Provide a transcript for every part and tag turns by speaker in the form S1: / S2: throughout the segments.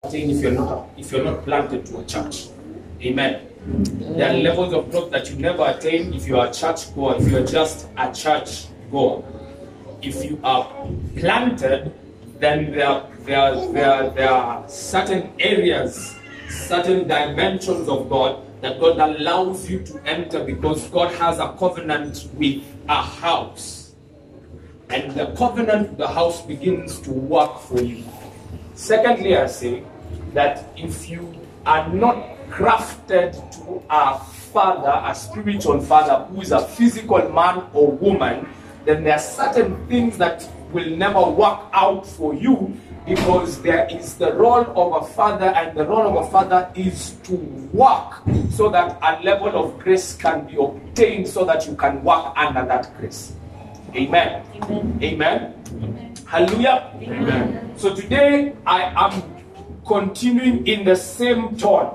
S1: attain if you're not planted to a church. Amen. There are levels of growth that you never attain if you are a church goer, if you're just a church goer. If you are planted, then there are certain areas, certain dimensions of God that God allows you to enter because God has a covenant with a house. And the covenant with the house begins to work for you. Secondly, I say that if you are not crafted to a father, a spiritual father who is a physical man or woman, then there are certain things that will never work out for you, because there is the role of a father, and the role of a father is to work so that a level of grace can be obtained so that you can work under that grace. Amen. Amen. Amen. Amen. Hallelujah. Amen. So today I am continuing in the same tone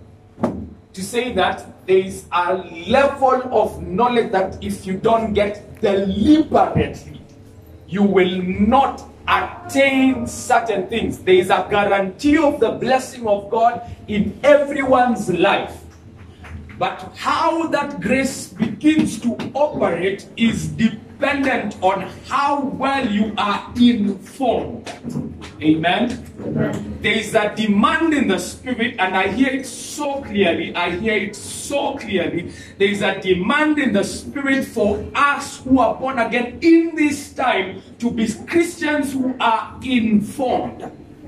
S1: to say that there is a level of knowledge that if you don't get deliberately, you will not attain certain things. There is a guarantee of the blessing of God in everyone's life. But how that grace begins to operate is dependent on how well you are informed. Amen? Amen. There is a demand in the spirit, and I hear it so clearly. I hear it so clearly. There is a demand in the spirit for us who are born again in this time to be Christians who are informed.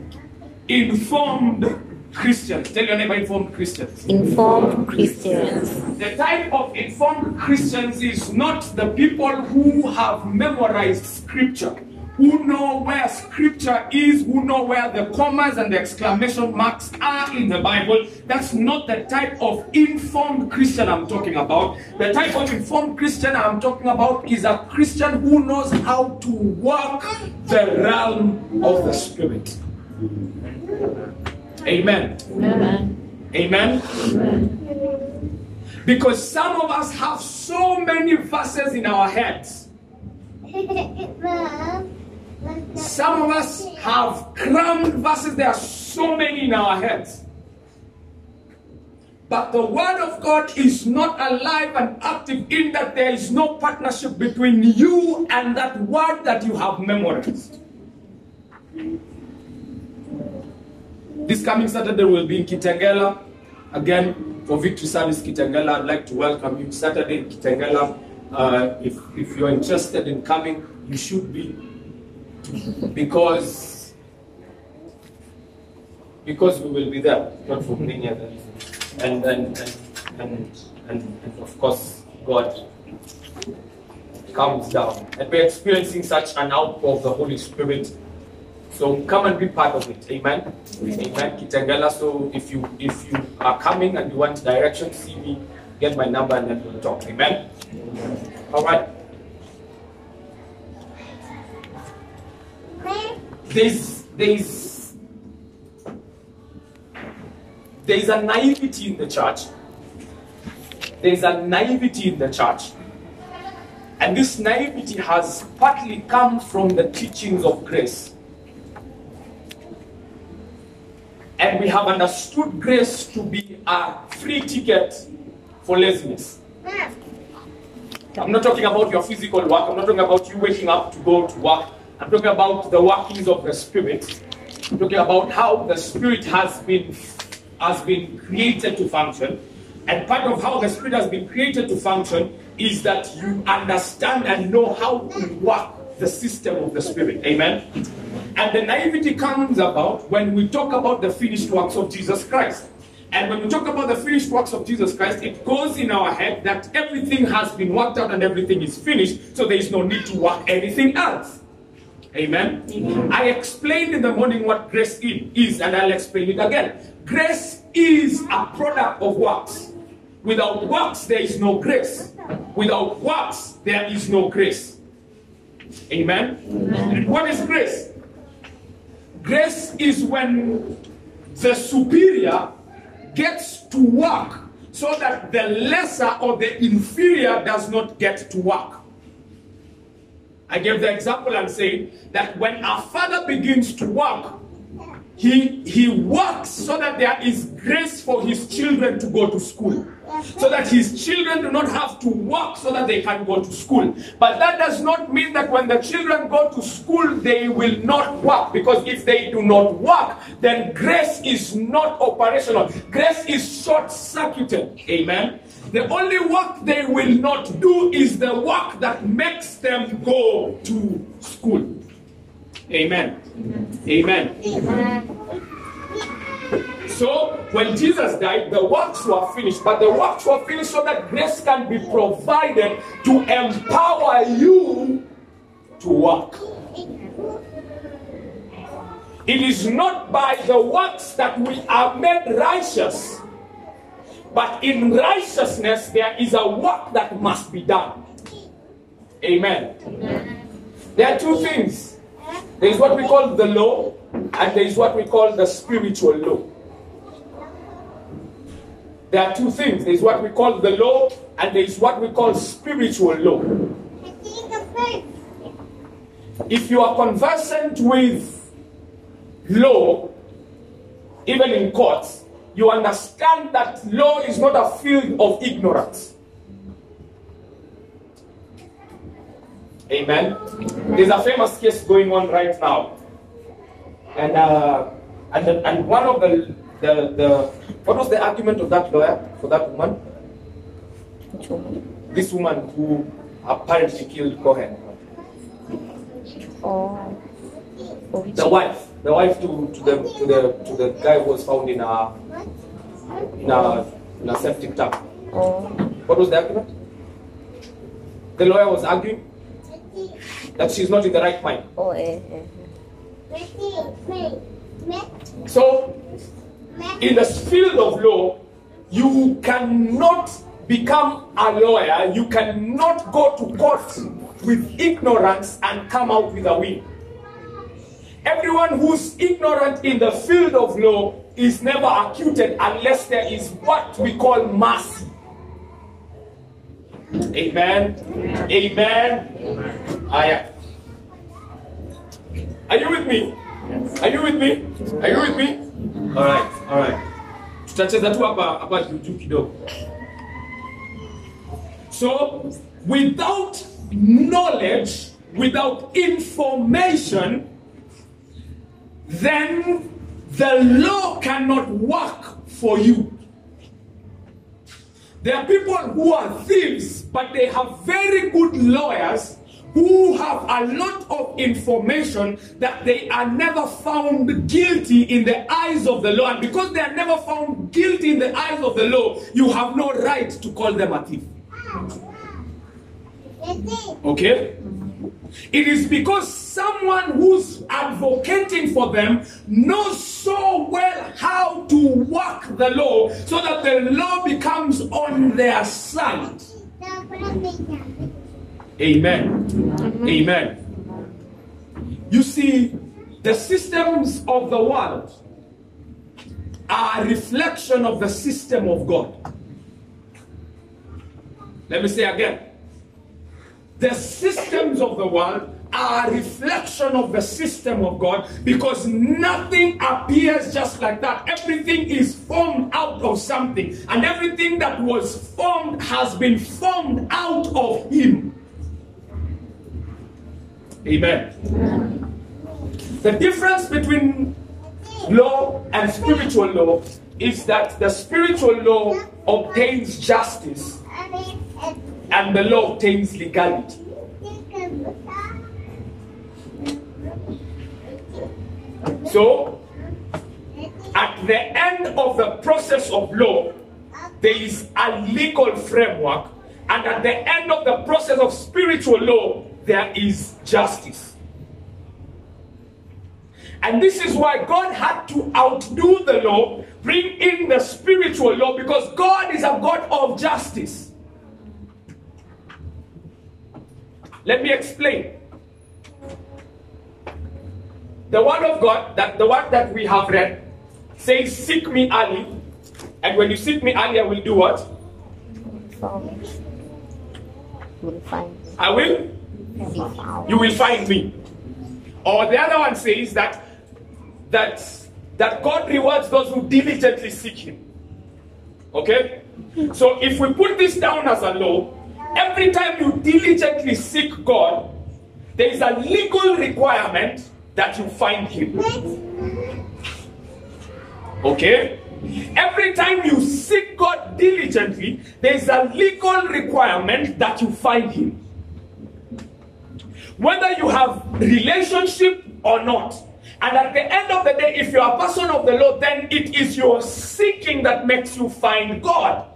S1: Informed Christians. Tell your neighbor, informed Christians.
S2: Informed Christians.
S1: The type of informed Christians is not the people who have memorized scripture, who know where scripture is, who know where the commas and the exclamation marks are in the Bible. That's not the type of informed Christian I'm talking about. The type of informed Christian I'm talking about is a Christian who knows how to walk the realm of the Spirit. Amen. Amen. Amen. Amen. Because some of us have so many verses in our heads. Some of us have crammed verses. There are so many in our heads. But the word of God is not alive and active in that there is no partnership between you and that word that you have memorized. This coming Saturday will be in Kitengela. Again, for Victory Service Kitengela, I'd like to welcome you. Saturday in Kitengela. If you're interested in coming, you should be. Because we will be there, not for many other reasons. And of course, God comes down. And we're experiencing such an outpour of the Holy Spirit. So come and be part of it. Amen. Amen. Kitengela. So if you are coming and you want direction, see me, get my number, and then we'll talk. Amen. All right. There's a naivety in the church. There's a naivety in the church. And this naivety has partly come from the teachings of grace. And we have understood grace to be a free ticket for laziness. I'm not talking about your physical work. I'm not talking about you waking up to go to work. I'm talking about the workings of the Spirit. I'm talking about how the Spirit has been created to function. And part of how the Spirit has been created to function is that you understand and know how to work the system of the Spirit. Amen? And the naivety comes about when we talk about the finished works of Jesus Christ. And when we talk about the finished works of Jesus Christ, it goes in our head that everything has been worked out and everything is finished, so there is no need to work anything else. Amen? Amen. I explained in the morning what grace is, and I'll explain it again. Grace is a product of works. Without works, there is no grace. Without works, there is no grace. Amen? Amen. What is grace? Grace is when the superior gets to work so that the lesser or the inferior does not get to work. I gave the example and said that when our father begins to work, he works so that there is grace for his children to go to school. So that his children do not have to work so that they can go to school. But that does not mean that when the children go to school, they will not work. Because if they do not work, then grace is not operational. Grace is short-circuited. Amen. The only work they will not do is the work that makes them go to school. Amen. Amen. So, when Jesus died, the works were finished. But the works were finished so that grace can be provided to empower you to work. It is not by the works that we are made righteous. But in righteousness, there is a work that must be done. Amen. There are two things. There is what we call the law, and there is what we call the spiritual law. There are two things. There is what we call the law, and there is what we call spiritual law. If you are conversant with law, even in courts, you understand that law is not a field of ignorance. Amen. There's a famous case going on right now, and one of the what was the argument of that lawyer for that woman?
S2: Which woman?
S1: This woman who apparently killed Cohen.
S2: Oh.
S1: The wife to the guy who was found in a septic tank.
S2: Oh.
S1: What was the argument? The lawyer was arguing that she's not in the right mind.
S2: Oh,
S1: So, in the field of law, you cannot become a lawyer. You cannot go to court with ignorance and come out with a win. Everyone who's ignorant in the field of law is never acquitted unless there is what we call mercy. Amen. Amen. Are you with me? Are you with me? Are you with me? All right. All right. Tutacheza tu hapa juu kidogo. So, without knowledge, without information, then the law cannot work for you. There are people who are thieves, but they have very good lawyers who have a lot of information that they are never found guilty in the eyes of the law. And because they are never found guilty in the eyes of the law, you have no right to call them a thief. Okay? It is because someone who's advocating for them knows so well how to work the law so that the law becomes on their side. Amen. Amen. You see, the systems of the world are a reflection of the system of God. Let me say again. The systems of the world are a reflection of the system of God, because nothing appears just like that. Everything is formed out of something, and everything that was formed has been formed out of Him. Amen. The difference between law and spiritual law is that the spiritual law obtains justice and the law obtains legality. So, at the end of the process of law, there is a legal framework, and at the end of the process of spiritual law, there is justice. And this is why God had to outdo the law, bring in the spiritual law, because God is a God of justice. Let me explain. The word of God, the word that we have read, says, "Seek me early, and when you seek me early, I will do what?
S2: You will find me.
S1: I will? You will find me." Or the other one says that that God rewards those who diligently seek him. Okay? So if we put this down as a law, every time you diligently seek God, there is a legal requirement that you find him. Okay? Every time you seek God diligently, there is a legal requirement that you find him. Whether you have relationship or not. And at the end of the day, if you are a person of the Lord, then it is your seeking that makes you find God.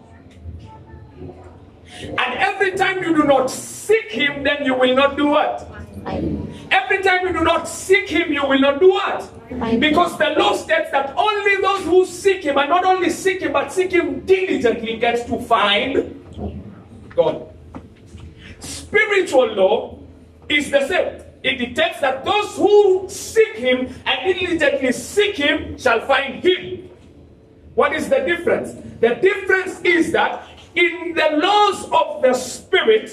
S1: And every time you do not seek him, then you will not do what? Every time you do not seek him, you will not do what? Because the law states that only those who seek him, and not only seek him, but seek him diligently, gets to find God. Spiritual law is the same. It dictates that those who seek him and diligently seek him shall find him. What is the difference? The difference is that in the laws of the Spirit,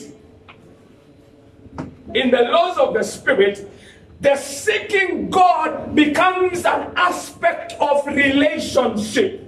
S1: the seeking God becomes an aspect of relationship.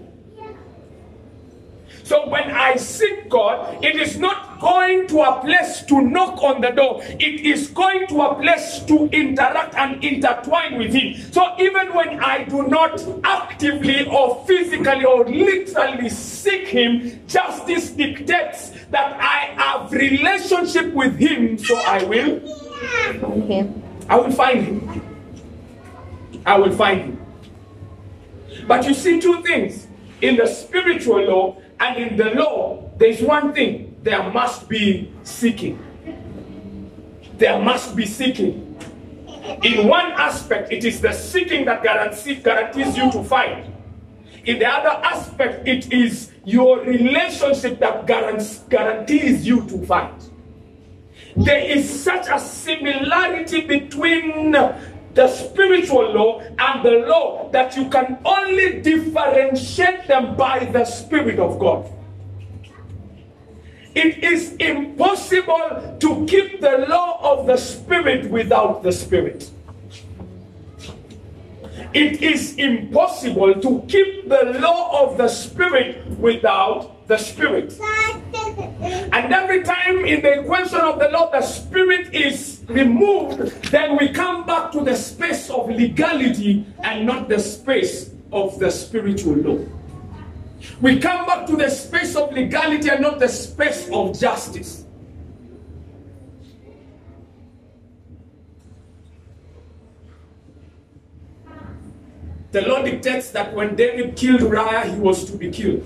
S1: So when I seek God, it is not going to a place to knock on the door. It is going to a place to interact and intertwine with him. So even when I do not actively or physically or literally seek him, justice dictates that I have relationship with him, so I will find him. I will find him. I will find him. But you see two things. In the spiritual law and in the law, there's one thing. There must be seeking. There must be seeking. In one aspect, it is the seeking that guarantees you to find. In the other aspect, it is your relationship that guarantees you to find. There is such a similarity between the spiritual law and the law that you can only differentiate them by the Spirit of God. It is impossible to keep the law of the Spirit without the Spirit. It is impossible to keep the law of the Spirit without the Spirit. And every time in the equation of the law, the Spirit is removed, then we come back to the space of legality and not the space of the spiritual law. We come back to the space of legality and not the space of justice. The law dictates that when David killed Uriah, he was to be killed.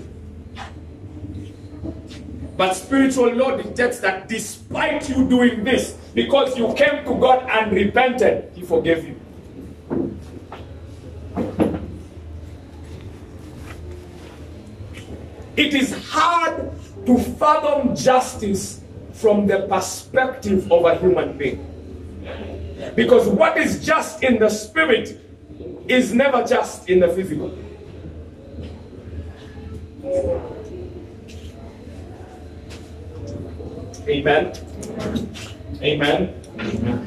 S1: But spiritual law dictates that despite you doing this, because you came to God and repented, he forgave you. It is hard to fathom justice from the perspective of a human being. Because what is just in the spirit is never just in the physical. Amen. Amen. Amen.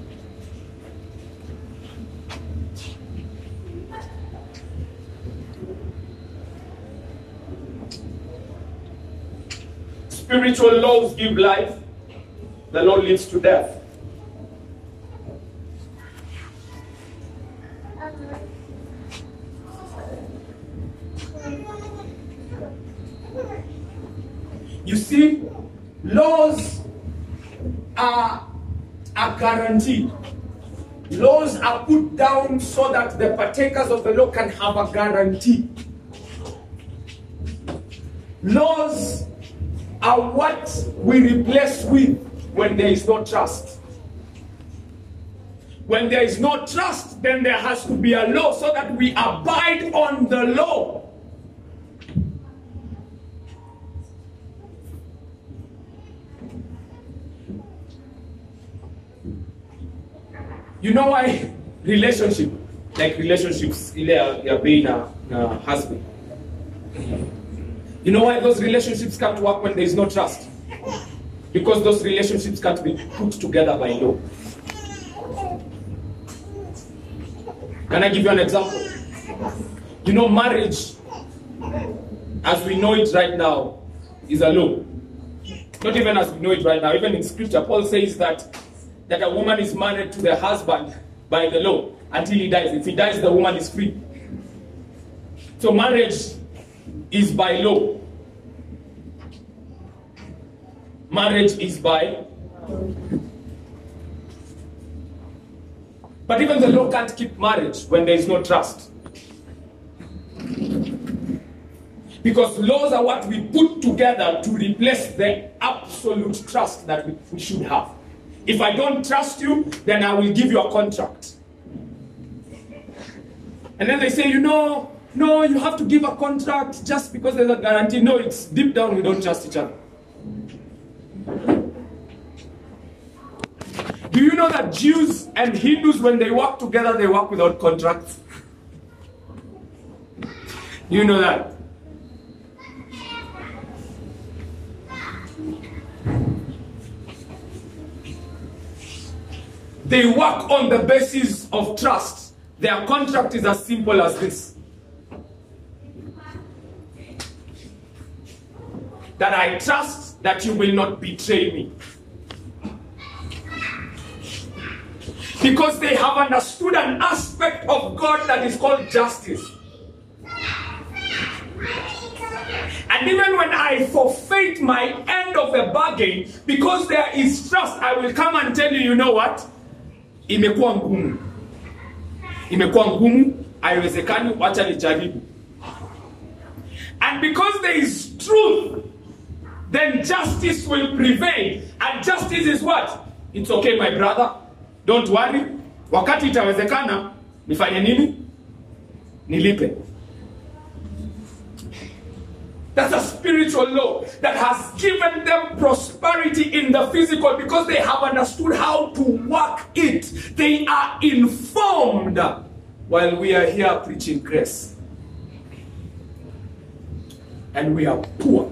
S1: Spiritual laws give life. The law leads to death. You see, laws are guaranteed. Laws are put down so that the partakers of the law can have a guarantee. Laws are what we replace with when there is no trust. When there is no trust, then there has to be a law so that we abide on the law. You know why relationships being a husband? You know why those relationships can't work when there is no trust? Because those relationships can't be put together by law. Can I give you an example? You know, marriage, as we know it right now, is a law. Not even as we know it right now. Even in scripture, Paul says that a woman is married to the husband by the law until he dies. If he dies, the woman is free. So marriage is by law. Marriage is by... But even the law can't keep marriage when there is no trust. Because laws are what we put together to replace the absolute trust that we should have. If I don't trust you, then I will give you a contract. And then they say, you know, no, you have to give a contract just because there's a guarantee. No, it's deep down we don't trust each other. Do you know that Jews and Hindus, when they work together, they work without contracts? Do you know that? They work on the basis of trust. Their contract is as simple as this: that I trust that you will not betray me. Because they have understood an aspect of God that is called justice. And even when I forfeit my end of the bargain, because there is trust, I will come and tell you, you know what? Imekuwa ngumu. Imekuwa ngumu, haiwezekani, wacha nijaribu. And because there is truth, then justice will prevail. And justice is what? It's okay, my brother. Don't worry. Wakati itawezekana, nifanye nini? Nilipe. That's a spiritual law that has given them prosperity in the physical because they have understood how to work it. They are informed while we are here preaching grace. And we are poor.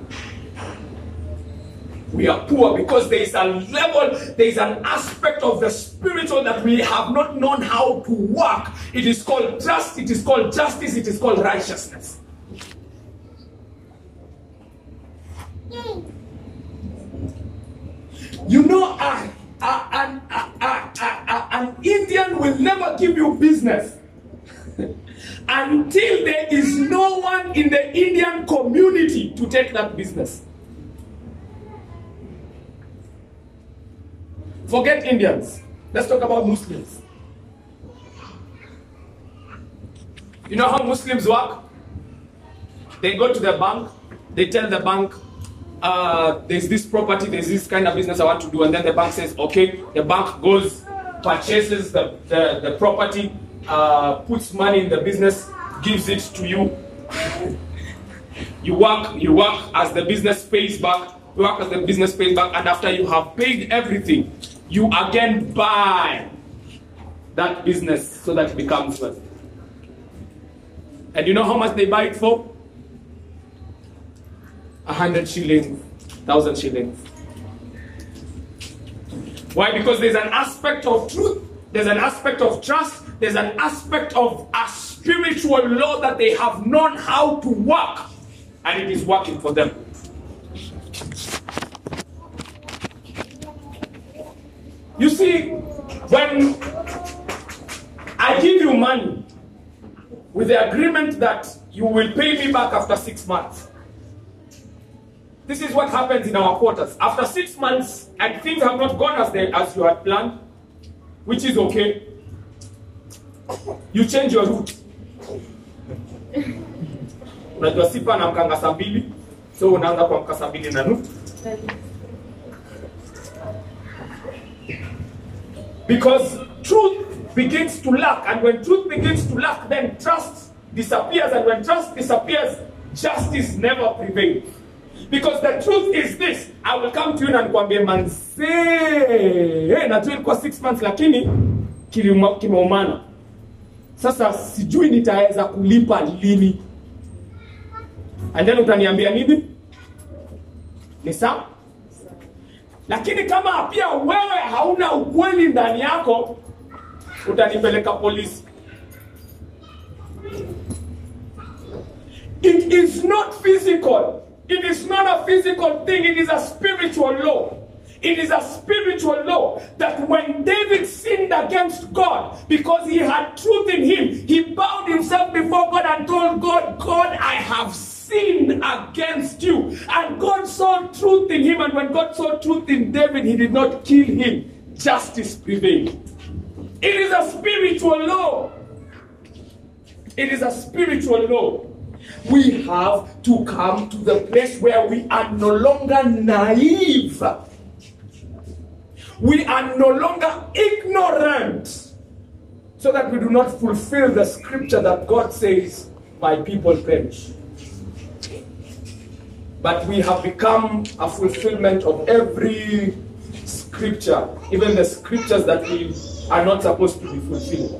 S1: We are poor because there is a level, there is an aspect of the spiritual that we have not known how to work. It is called trust, it is called justice, it is called righteousness. You know, an Indian will never give you business until there is no one in the Indian community to take that business. Forget Indians. Let's talk about Muslims. You know how Muslims work? They go to the bank, they tell the bank, there's this property, there's this kind of business I want to do, and then the bank says, okay. The bank goes, purchases the property, puts money in the business, gives it to you. You work as the business pays back, and after you have paid everything, you again buy that business so that it becomes worth. And you know how much they buy it for? 100 shillings, 1,000 shillings. Why? Because there's an aspect of truth, there's an aspect of trust, there's an aspect of a spiritual law that they have known how to work, and it is working for them. You see, when I give you money with the agreement that you will pay me back after 6 months, this is what happens in our quarters. After 6 months and things have not gone as you had planned, which is okay, you change your route. Unajua sipa na mkanga saa mbili, so unaanza kwa mkanga saa mbili na nusu. Because truth begins to lack, and when truth begins to lack, then trust disappears, and when trust disappears, justice never prevails. Because the truth is this: I will come to you and kwambie manze, na tu ilikuwa 6 months lakini kimeumana. Sasa sijui nitaweza kulipa lini. And then utaniambia nini? Ni sawa? Lakini kama pia wewe hauna ukweli ndani yako, utanipeleka polisi. It is not physical. It is not a physical thing. It is a spiritual law. It is a spiritual law that when David sinned against God, because he had truth in him, he bowed himself before God and told God, God, I have sinned against you. And God saw truth in him, and when God saw truth in David, he did not kill him. Justice prevailed. It is a spiritual law. It is a spiritual law. We have to come to the place where we are no longer naive. We are no longer ignorant, so that we do not fulfill the scripture that God says, my people perish. But we have become a fulfillment of every scripture, even the scriptures that we are not supposed to be fulfilling.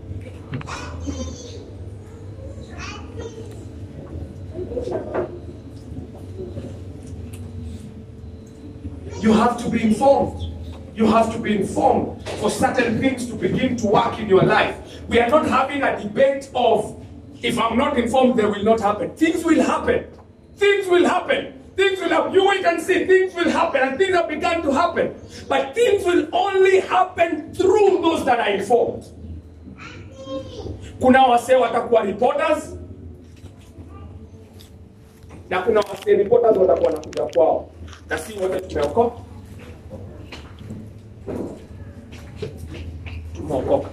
S1: You have to be informed. You have to be informed for certain things to begin to work in your life. We are not having a debate of, if I'm not informed, they will not happen. Things will happen. Things will happen. Things will happen. You wait and see. Things will happen, and things have begun to happen. But things will only happen through those that are informed. Kuna wase watakuwa reporters, na kuna wase reporters watakuwa nakuja kwao. Na si wote tumeokoka. Tumeokoka.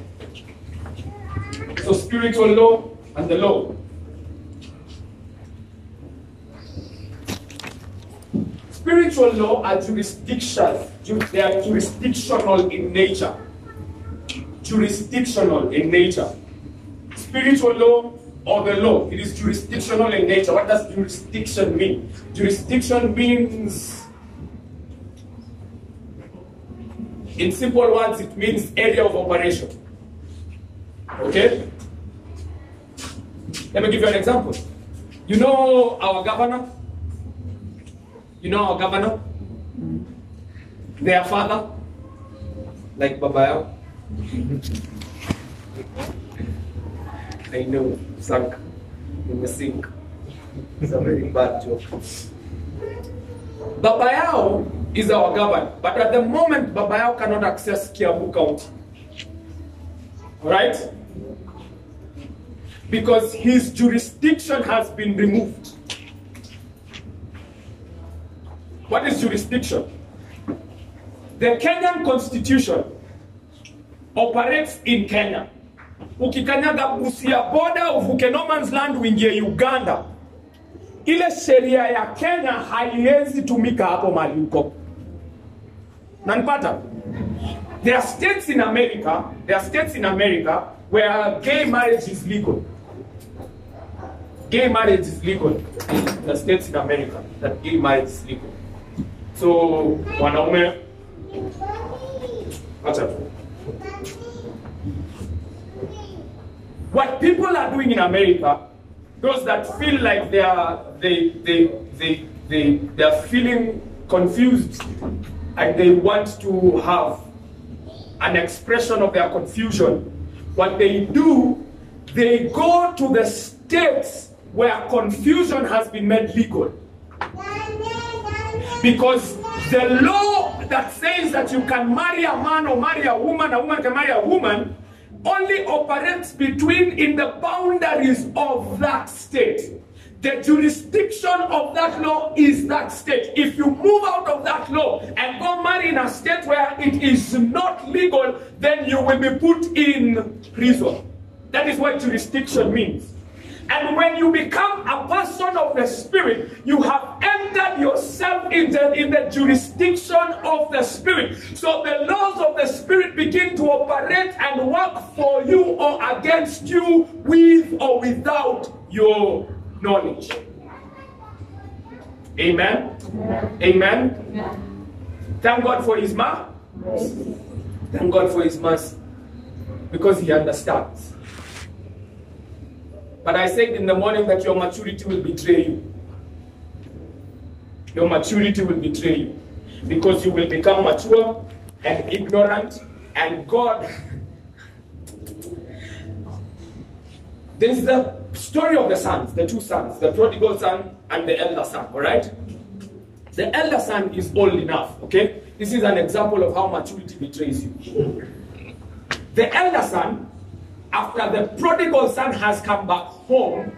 S1: So spiritual law and the law. Spiritual law are jurisdictional. They are jurisdictional in nature. Jurisdictional in nature. Spiritual law or the law, it is jurisdictional in nature. What does jurisdiction mean? Jurisdiction means, in simple words, it means area of operation. Okay? Let me give you an example. You know our governor? You know our governor? Their father? Like Babayo? I know, sunk in the sink. It's a very bad joke. Babayao is our governor, but at the moment Babayao cannot access Kiambu County. Alright? Because his jurisdiction has been removed. What is jurisdiction? The Kenyan Constitution operates in Kenya. Ukikanyaga Busia border, uvuke no man's land uingie Uganda, ile sheria ya Kenya haiwezi tumika hapo mahali uko. Nanipata? There are states in America, where gay marriage is legal. Gay marriage is legal. The states in America that gay marriage is legal. So, wanaume, acha. What people are doing in America, those that feel like they are feeling confused and they want to have an expression of their confusion, what they do, they go to the states where confusion has been made legal. Because the law that says that you can marry a man or marry a woman can marry a woman, only operates in the boundaries of that state. The jurisdiction of that law is that state. If you move out of that law and go marry in a state where it is not legal, then you will be put in prison. That is what jurisdiction means. And when you become a person of the Spirit, you have entered yourself in the jurisdiction of the Spirit. So the laws of the Spirit begin to operate and work for you or against you with or without your knowledge. Amen? Amen? Thank God for His mercy. Thank God for His mercy. Because He understands. But I said in the morning that your maturity will betray you. Your maturity will betray you. Because you will become mature and ignorant. And God, there's the story of the sons, the two sons, the prodigal son and the elder son, all right? The elder son is old enough, okay? This is an example of how maturity betrays you. The elder son, after the prodigal son has come back home,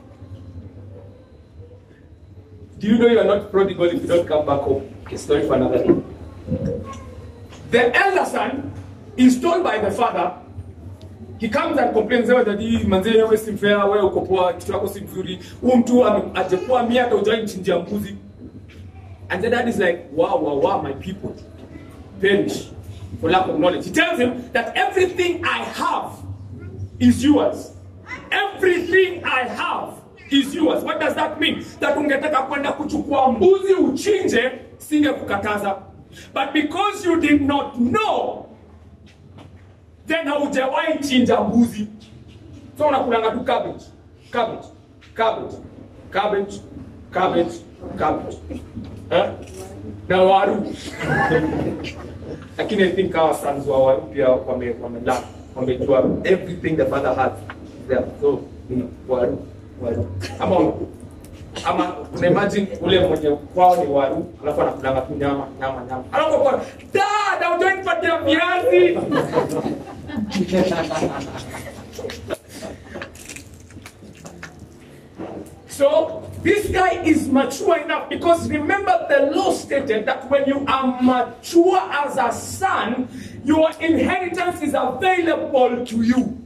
S1: do you know you are not prodigal if you don't come back home? Okay, story for another day. The elder son is told by the father, he comes and complains, "Daddy, manze wewe si fair, wewe uko poa, kitu yako si mzuri. Huyu mtu ajepoa miaka hujai mchinjia mbuzi." And the dad is like, wow, my people perish for lack of knowledge. He tells him that everything I have is yours. Everything I have is yours. What does that mean? That ungetaka kwenda kuchukua mbuzi uchinje, singekukataza. But because you did not know, then haujawahi chinja mbuzi. So unakulanga tu cabbage, cabbage, cabbage, cabbage, cabbage, cabbage. Huh? Na waru. Lakini I think our sons wa waru pia wamejua everything the father has there. So waru. Ama imagine ule mwenye kwao ni waru, alafu anakulanga tu nyama. Alafu kwa dad, hujai nipatia viazi. So this guy is mature enough, because remember the law stated that when you are mature as a son, your inheritance is available to you.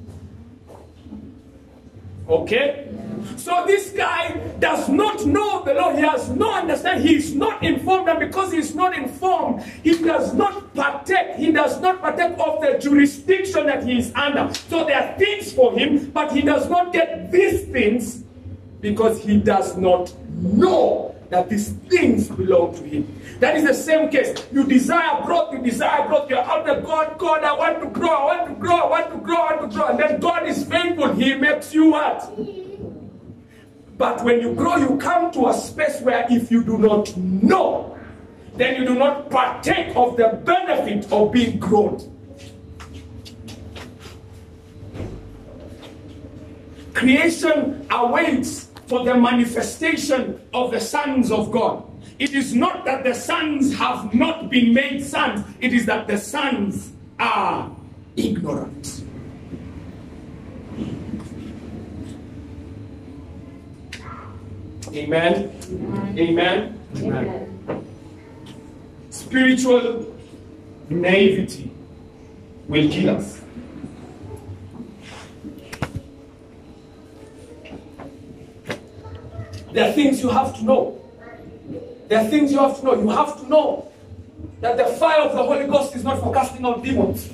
S1: Okay? So this guy does not know the law. He has no understanding. He is not informed, and because he is not informed, he does not partake. He does not partake of the jurisdiction that he is under. So there are things for him, but he does not get these things because he does not know that these things belong to him. That is the same case. You desire growth, you're out there, God, I want to grow, and then God is faithful. He makes you what? But when you grow, you come to a space where if you do not know, then you do not partake of the benefit of being grown. Creation awaits for the manifestation of the sons of God. It is not that the sons have not been made sons. It is that the sons are ignorant. Amen. Amen. Amen. Spiritual naivety will kill us. There are things you have to know. There are things you have to know. You have to know that the fire of the Holy Ghost is not for casting out demons.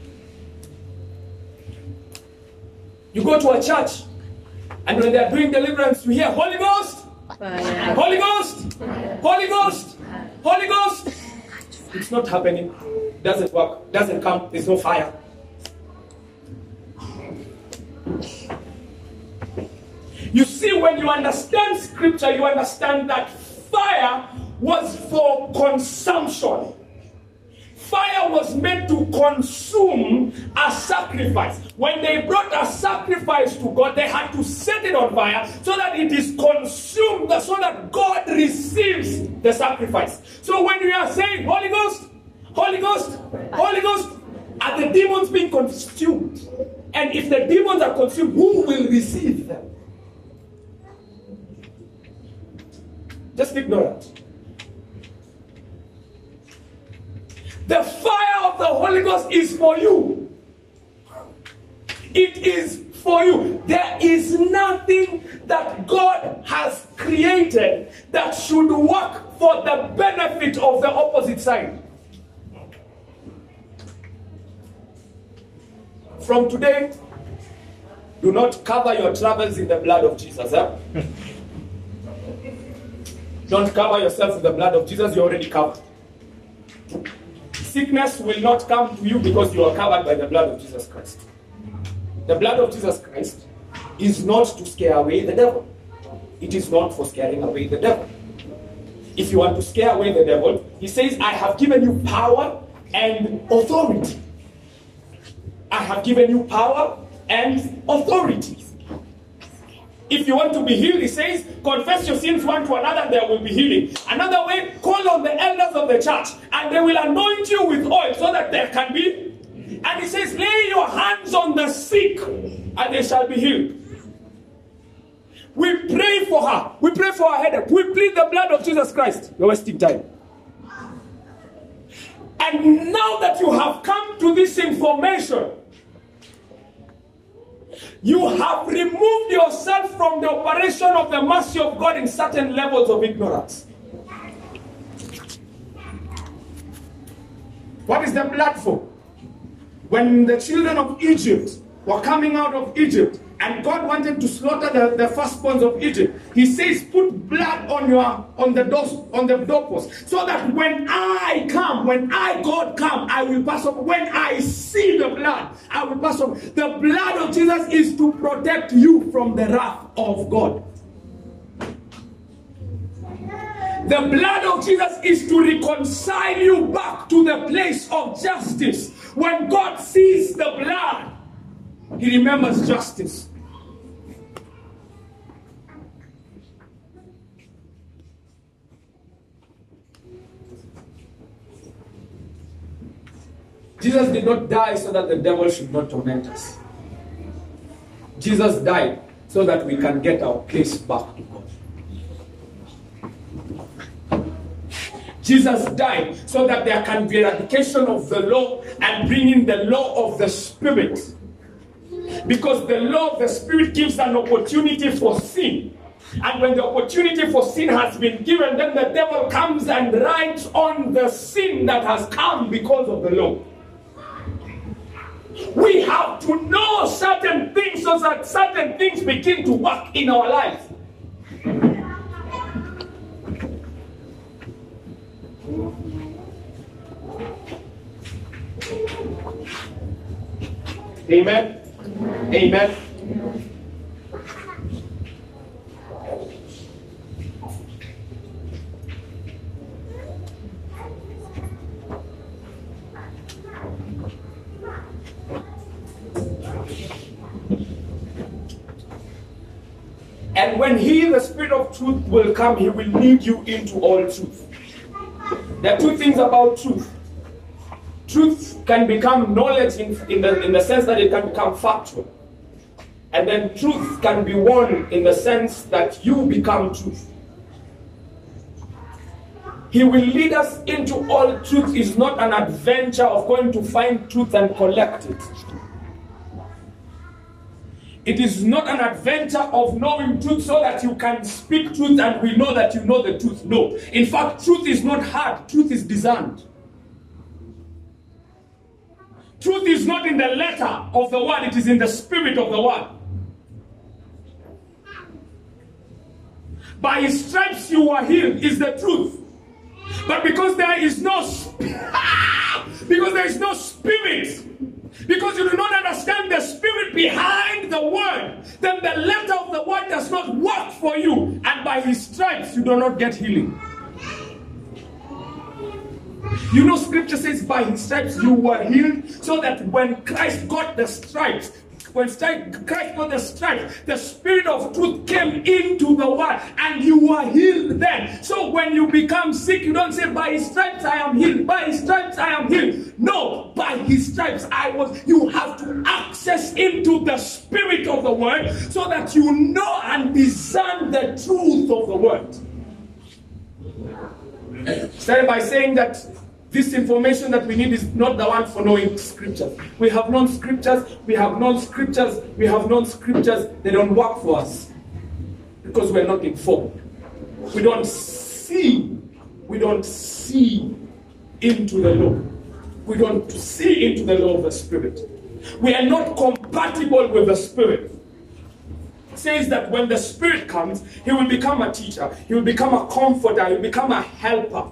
S1: You go to a church, and when they are doing deliverance, you hear Holy Ghost, fire. Holy Ghost, Holy Ghost, Holy Ghost. It's not happening. Doesn't work. Doesn't come. There's no fire. You see, when you understand scripture, you understand that fire was for consumption. Fire was meant to consume a sacrifice. When they brought a sacrifice to God, they had to set it on fire so that it is consumed, so that God receives the sacrifice. So when we are saying Holy Ghost, Holy Ghost, Holy Ghost, are the demons being consumed? And if the demons are consumed, who will receive them? Just ignore it. The fire of the Holy Ghost is for you. It is for you. There is nothing that God has created that should work for the benefit of the opposite side. From today, do not cover your troubles in the blood of Jesus. Don't cover yourself with the blood of Jesus. You're already covered. Sickness will not come to you because you are covered by the blood of Jesus Christ. The blood of Jesus Christ is not to scare away the devil. It is not for scaring away the devil. If you want to scare away the devil, he says, I have given you power and authority. I have given you power and authority. if you want to be healed, he says, confess your sins one to another, there will be healing. Another way, call on the elders of the church, and they will anoint you with oil so that there can be. And he says, lay your hands on the sick, and they shall be healed. We pray for her. We pray for her headache. We plead the blood of Jesus Christ. You're wasting time. And now that you have come to this information, you have removed yourself from the operation of the mercy of God in certain levels of ignorance. What is the blood for? When the children of Egypt were coming out of Egypt, and God wanted to slaughter the firstborns of Egypt, he says, put blood on the doorpost, so that when I come, God come, I will pass over. When I see the blood, I will pass over. The blood of Jesus is to protect you from the wrath of God. The blood of Jesus is to reconcile you back to the place of justice. When God sees the blood, he remembers justice. Jesus did not die so that the devil should not torment us. Jesus died so that we can get our place back to God. Jesus died so that there can be eradication of the law and bring in the law of the Spirit. Because the law of the Spirit gives an opportunity for sin. And when the opportunity for sin has been given, then the devil comes and writes on the sin that has come because of the law. We have to know certain things so that certain things begin to work in our life. Amen. Amen. And when he, the Spirit of truth, will come, he will lead you into all truth. There are two things about truth. Truth can become knowledge in the sense that it can become factual. And then truth can be won in the sense that you become truth. He will lead us into all truth. It's not an adventure of going to find truth and collect it. It is not an adventure of knowing truth so that you can speak truth and we know that you know the truth. No. In fact, truth is not hard. Truth is discerned. Truth is not in the letter of the word. It is in the spirit of the word. By his stripes you are healed is the truth. But because there is no spirit, because you do not understand the spirit behind the word, then the letter of the word does not work for you. And by his stripes, you do not get healing. You know, scripture says by his stripes you were healed, so that when Christ got the stripes, the Spirit of truth came into the world and you were healed then. So when you become sick, you don't say, by his stripes I am healed. By his stripes I am healed. No, by his stripes I was. You have to access into the Spirit of the word so that you know and discern the truth of the word. Started by saying that this information that we need is not the one for knowing scriptures. We have known scriptures, we have known scriptures, we have known scriptures. They don't work for us because we're not informed. We don't see into the law. We don't see into the law of the Spirit. We are not compatible with the Spirit. It says that when the Spirit comes, he will become a teacher, he will become a comforter, he will become a helper.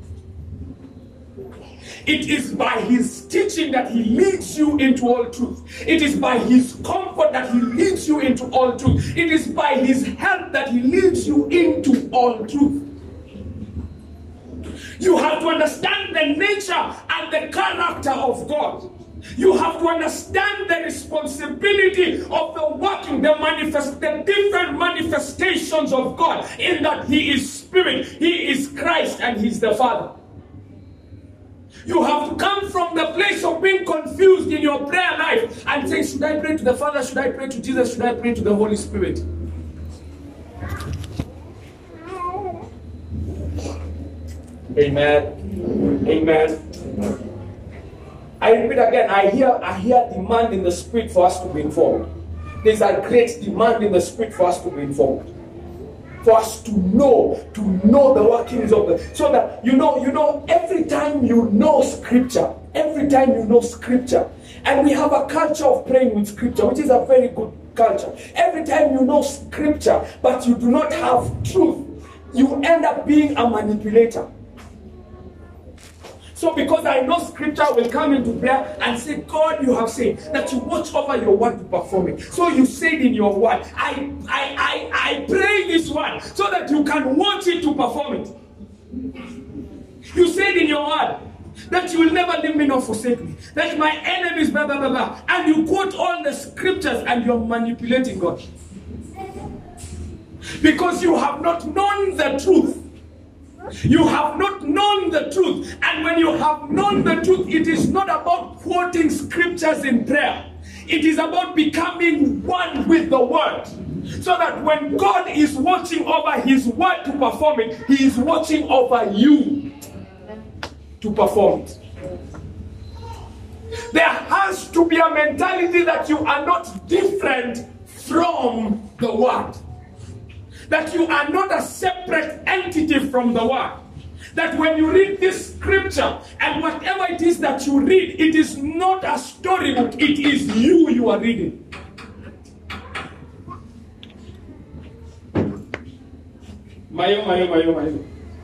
S1: It is by his teaching that he leads you into all truth. It is by his comfort that he leads you into all truth. It is by his help that he leads you into all truth. You have to understand the nature and the character of God. You have to understand the responsibility of the working, the different manifestations of God, in that He is Spirit, He is Christ, and He's the Father. You have to come from the place of being confused in your prayer life and say, should I pray to the Father? Should I pray to Jesus? Should I pray to the Holy Spirit? Amen. Amen. I repeat again, I hear demand in the Spirit for us to be informed. There's a great demand in the Spirit for us to be informed. For us to know the workings of the, so that you know every time you know scripture, and we have a culture of praying with scripture, which is a very good culture. Every time you know scripture, but you do not have truth, you end up being a manipulator. So because I know scripture, will come into prayer and say, God, you have said that you watch over your word to perform it. So you said in your word, I pray this word so that you can watch it to perform it. You said in your word that you will never leave me nor forsake me, that my enemies, blah, blah, blah, blah. And you quote all the scriptures and you're manipulating God. Because you have not known the truth. You have not known the truth. And when you have known the truth, it is not about quoting scriptures in prayer. It is about becoming one with the word. So that when God is watching over his word to perform it, he is watching over you to perform it. There has to be a mentality that you are not different from the word. That you are not a separate entity from the word. That when you read this scripture, and whatever it is that you read, it is not a storybook, it is you are reading. Mayo.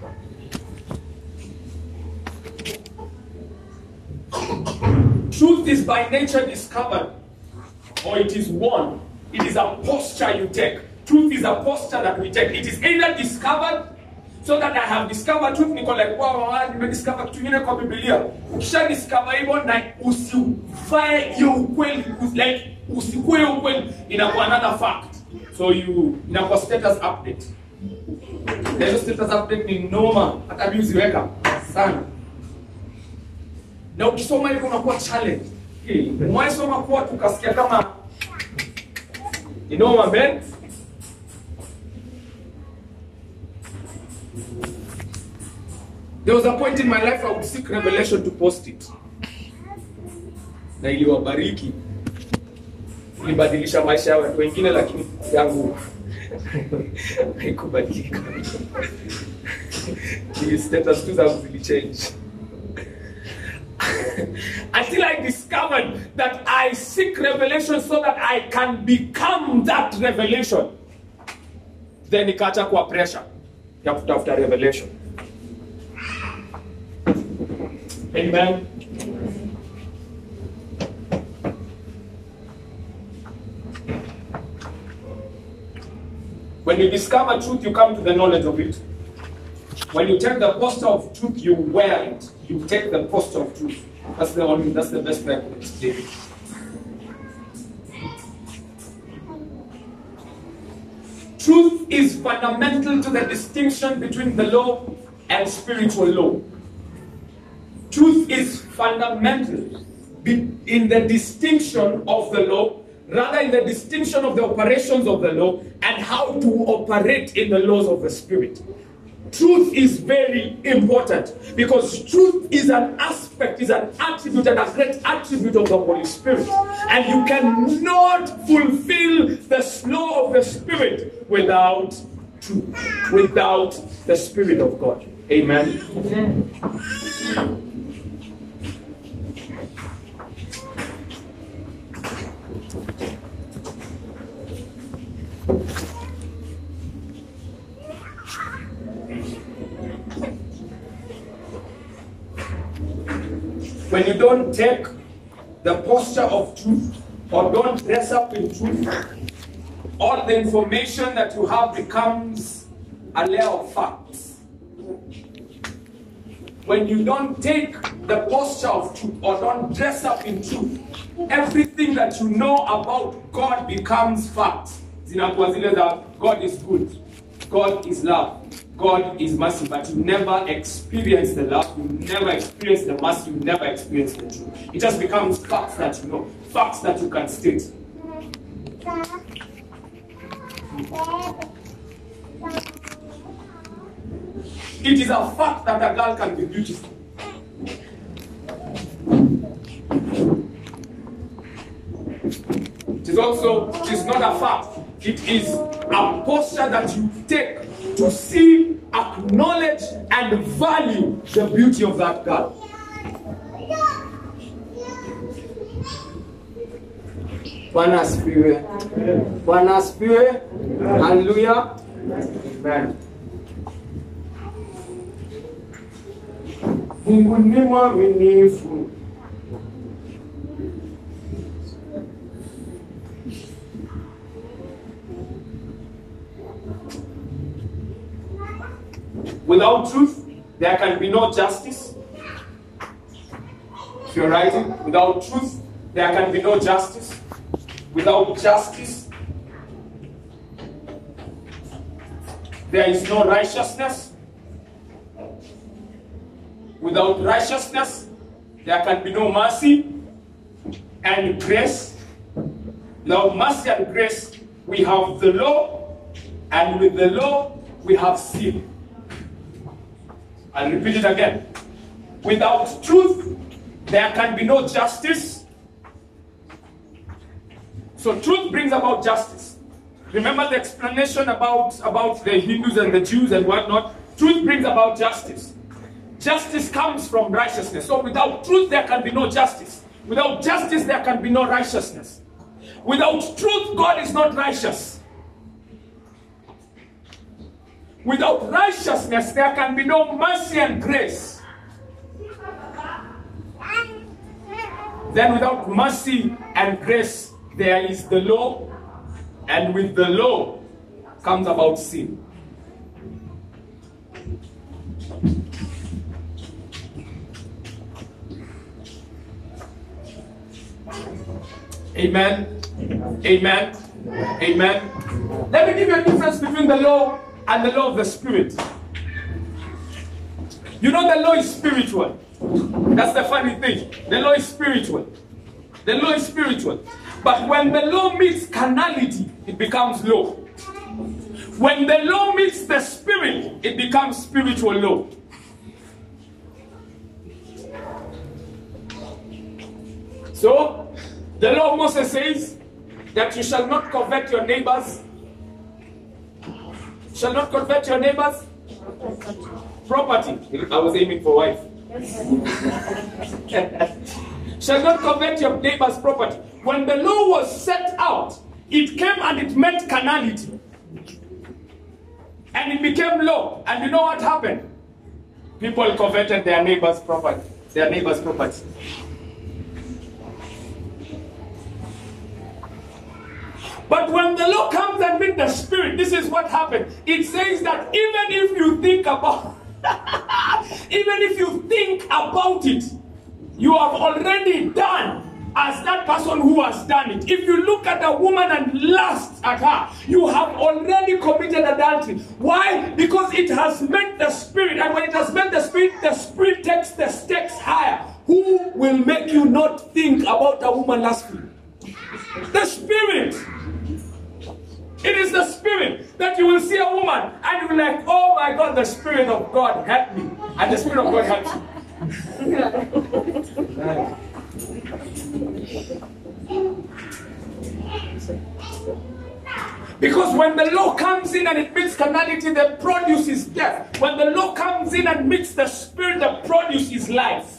S1: Truth is by nature discovered, or it is won. It is a posture you take. Truth is a posture that we take. It is either discovered, so that I have discovered truth, niko like, wow, nimediscover kitu kingine kwa Biblia. Ukisha discover hivyo na usifae hiyo ukweli, like usikue hiyo ukweli, inakuwa another fact. So inakuwa status update. Hiyo status update ni noma, hata mimi usiweka sana. Na ukisoma hivyo unakuwa challenge. Mwaisoma kwa tukasikia kama inoma man. There was a point in my life I would seek revelation to post it. Na iliwabariki. Ilibadilisha maisha ya watu wengine, lakini yangu haikubadilika. The status tu zangu zilichange. Until I discovered that I seek revelation so that I can become that revelation. Then ikaacha kwa pressure ya kutafuta revelation. Amen. When you discover truth, you come to the knowledge of it. When you take the posture of truth, you wear it. You take the posture of truth. That's the best way I can explain it. Truth is fundamental to the distinction between the law and spiritual law. Truth is fundamental in the distinction of the law, rather in the distinction of the operations of the law and how to operate in the laws of the Spirit. Truth is very important because truth is an aspect, is an attribute, and a great attribute of the Holy Spirit. And you cannot fulfill the law of the Spirit without truth, without the Spirit of God. Amen. Amen. When you don't take the posture of truth or don't dress up in truth, all the information that you have becomes a layer of facts. When you don't take the posture of truth, or don't dress up in truth, everything that you know about God becomes fact. Zinakuwa zile za God is good, God is love, God is mercy, but you never experience the love, you never experience the mercy, you never experience the truth. It just becomes facts that you know, facts that you can state. It is a fact that a girl can be beautiful. It is not a fact. It is a posture that you take to see, acknowledge, and value the beauty of that girl.
S3: Bwana asifiwe. Bwana asifiwe. Hallelujah. Amen. Mungu ni mwaminifu.
S1: Without truth, there can be no justice. If you're writing, without truth, there can be no justice. Without justice, there is no righteousness. Without righteousness, there can be no mercy and grace. Without mercy and grace, we have the law, and with the law, we have sin. I'll repeat it again. Without truth, there can be no justice. So truth brings about justice. Remember the explanation about the Hindus and the Jews and whatnot? Truth brings about justice. Justice comes from righteousness. So without truth, there can be no justice. Without justice, there can be no righteousness. Without truth, God is not righteous. Without righteousness, there can be no mercy and grace. Then without mercy and grace, there is the law, and with the law comes about sin. Amen. Amen. Amen. Let me give you a difference between the law and the law of the Spirit. You know the law is spiritual. That's the funny thing. The law is spiritual. The law is spiritual. But when the law meets carnality, it becomes law. When the law meets the Spirit, it becomes spiritual law. So, the law of Moses says that you shall not covet your neighbors. Shall not covet your neighbors' property. I was aiming for wife. Shall not covet your neighbor's property. When the law was set out, it came and it met carnality. And it became law. And you know what happened? People coveted their neighbor's property. Their neighbor's property. But when the law comes and meets the Spirit, this is what happened. It says that even if you think about it, you have already done as that person who has done it. If you look at a woman and lust at her, you have already committed adultery. Why? Because it has met the Spirit. And when it has met the Spirit takes the stakes higher. Who will make you not think about a woman lustfully? The Spirit. It is the Spirit that you will see a woman and you will be like, oh my God, the Spirit of God help me. And the Spirit of God helps you. Because when the law comes in and it meets carnality, the produce is death. When the law comes in and meets the Spirit, the produce is life.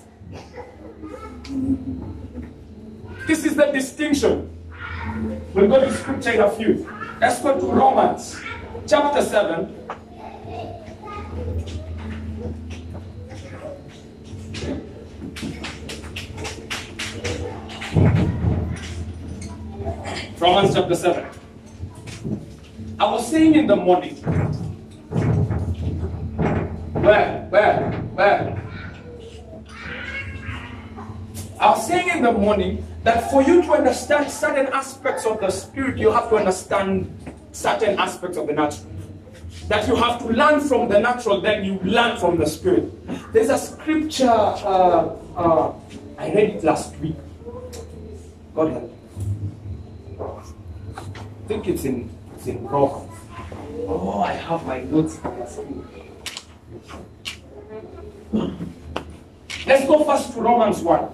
S1: This is the distinction. We'll go to scripture in a few. Let's go to Romans chapter 7. Romans chapter 7. I was saying in the morning. Where? the morning that for you to understand certain aspects of the spirit, you have to understand certain aspects of the natural. That you have to learn from the natural, then you learn from the spirit. There's a scripture, I read it last week. God help. I think it's in Proverbs. Oh, I have my notes. Let's go first to Romans 1.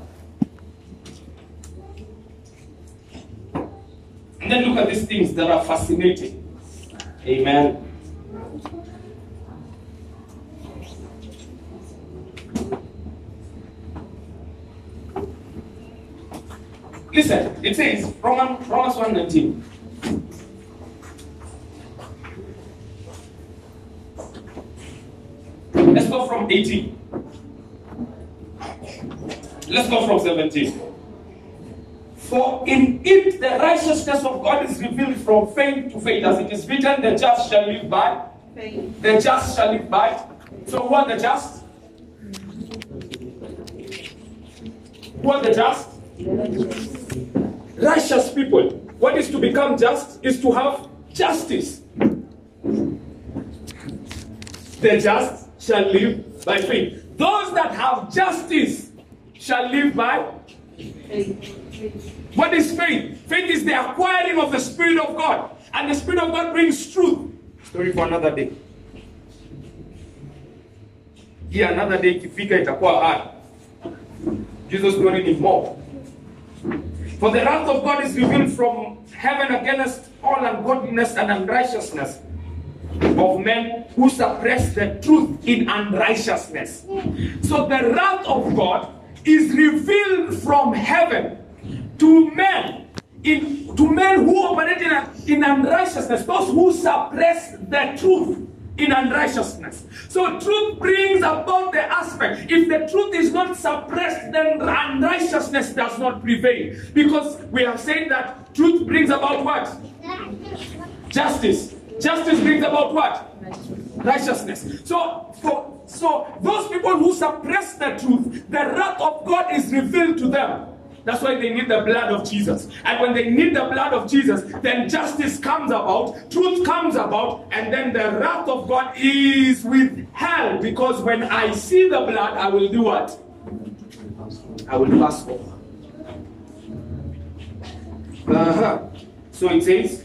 S1: And then look at these things that are fascinating. Amen. Listen, it says, Romans 1:19. Let's go from 18. Let's go from 17. For in it the righteousness of God is revealed from faith to faith, as it is written, the just shall live by faith. The just shall live by. So who are the just? Who are the just? Righteous people. What is to become just is to have justice. The just shall live by faith. Those that have justice shall live by faith. What is faith? Faith is the acquiring of the Spirit of God. And the Spirit of God brings truth. Story for another day. Here another day ikifika itakuwa hard. Jesus glory need more. For the wrath of God is revealed from heaven against all ungodliness and unrighteousness of men who suppress the truth in unrighteousness. So the wrath of God is revealed from heaven to men, who operate in unrighteousness, those who suppress the truth in unrighteousness. So truth brings about the aspect. If the truth is not suppressed, then unrighteousness does not prevail. Because we have said that truth brings about what? Justice. Justice brings about what? Righteousness. So those people who suppress the truth, the wrath of God is revealed to them. That's why they need the blood of Jesus. And when they need the blood of Jesus, then justice comes about, truth comes about, and then the wrath of God is withheld. Because when I see the blood, I will do what? I will pass over. So it says,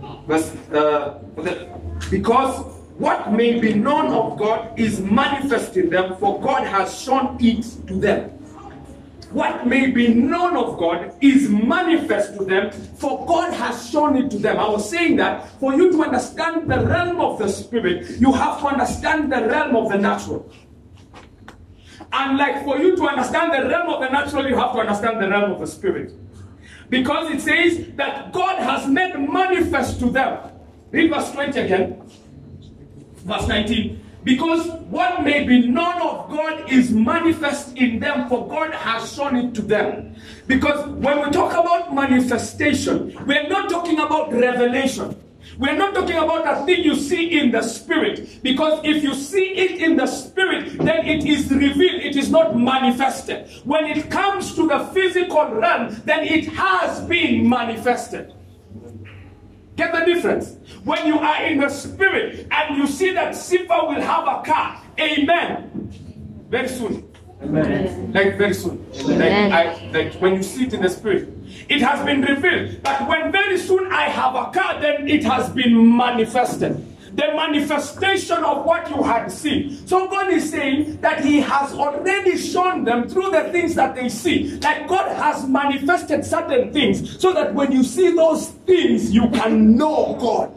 S1: because what may be known of God is manifest in them, for God has shown it to them. What may be known of God is manifest to them, for God has shown it to them. I was saying that for you to understand the realm of the spirit, you have to understand the realm of the natural. And like for you to understand the realm of the natural, you have to understand the realm of the spirit. Because it says that God has made manifest to them. Read verse 20 again. Verse 19. Because what may be known of God is manifest in them, for God has shown it to them. Because when we talk about manifestation, we're not talking about revelation. We're not talking about a thing you see in the spirit. Because if you see it in the spirit, then it is revealed. It is not manifested. When it comes to the physical realm, then it has been manifested. Get the difference? When you are in the spirit and you see that Sifa will have a car, amen. Very soon. Amen. Like very soon. Like when you see it in the spirit, it has been revealed. But when very soon I have a car, then it has been manifested. The manifestation of what you had seen. So God is saying that He has already shown them through the things that they see. Like God has manifested certain things so that when you see those things, you can know God.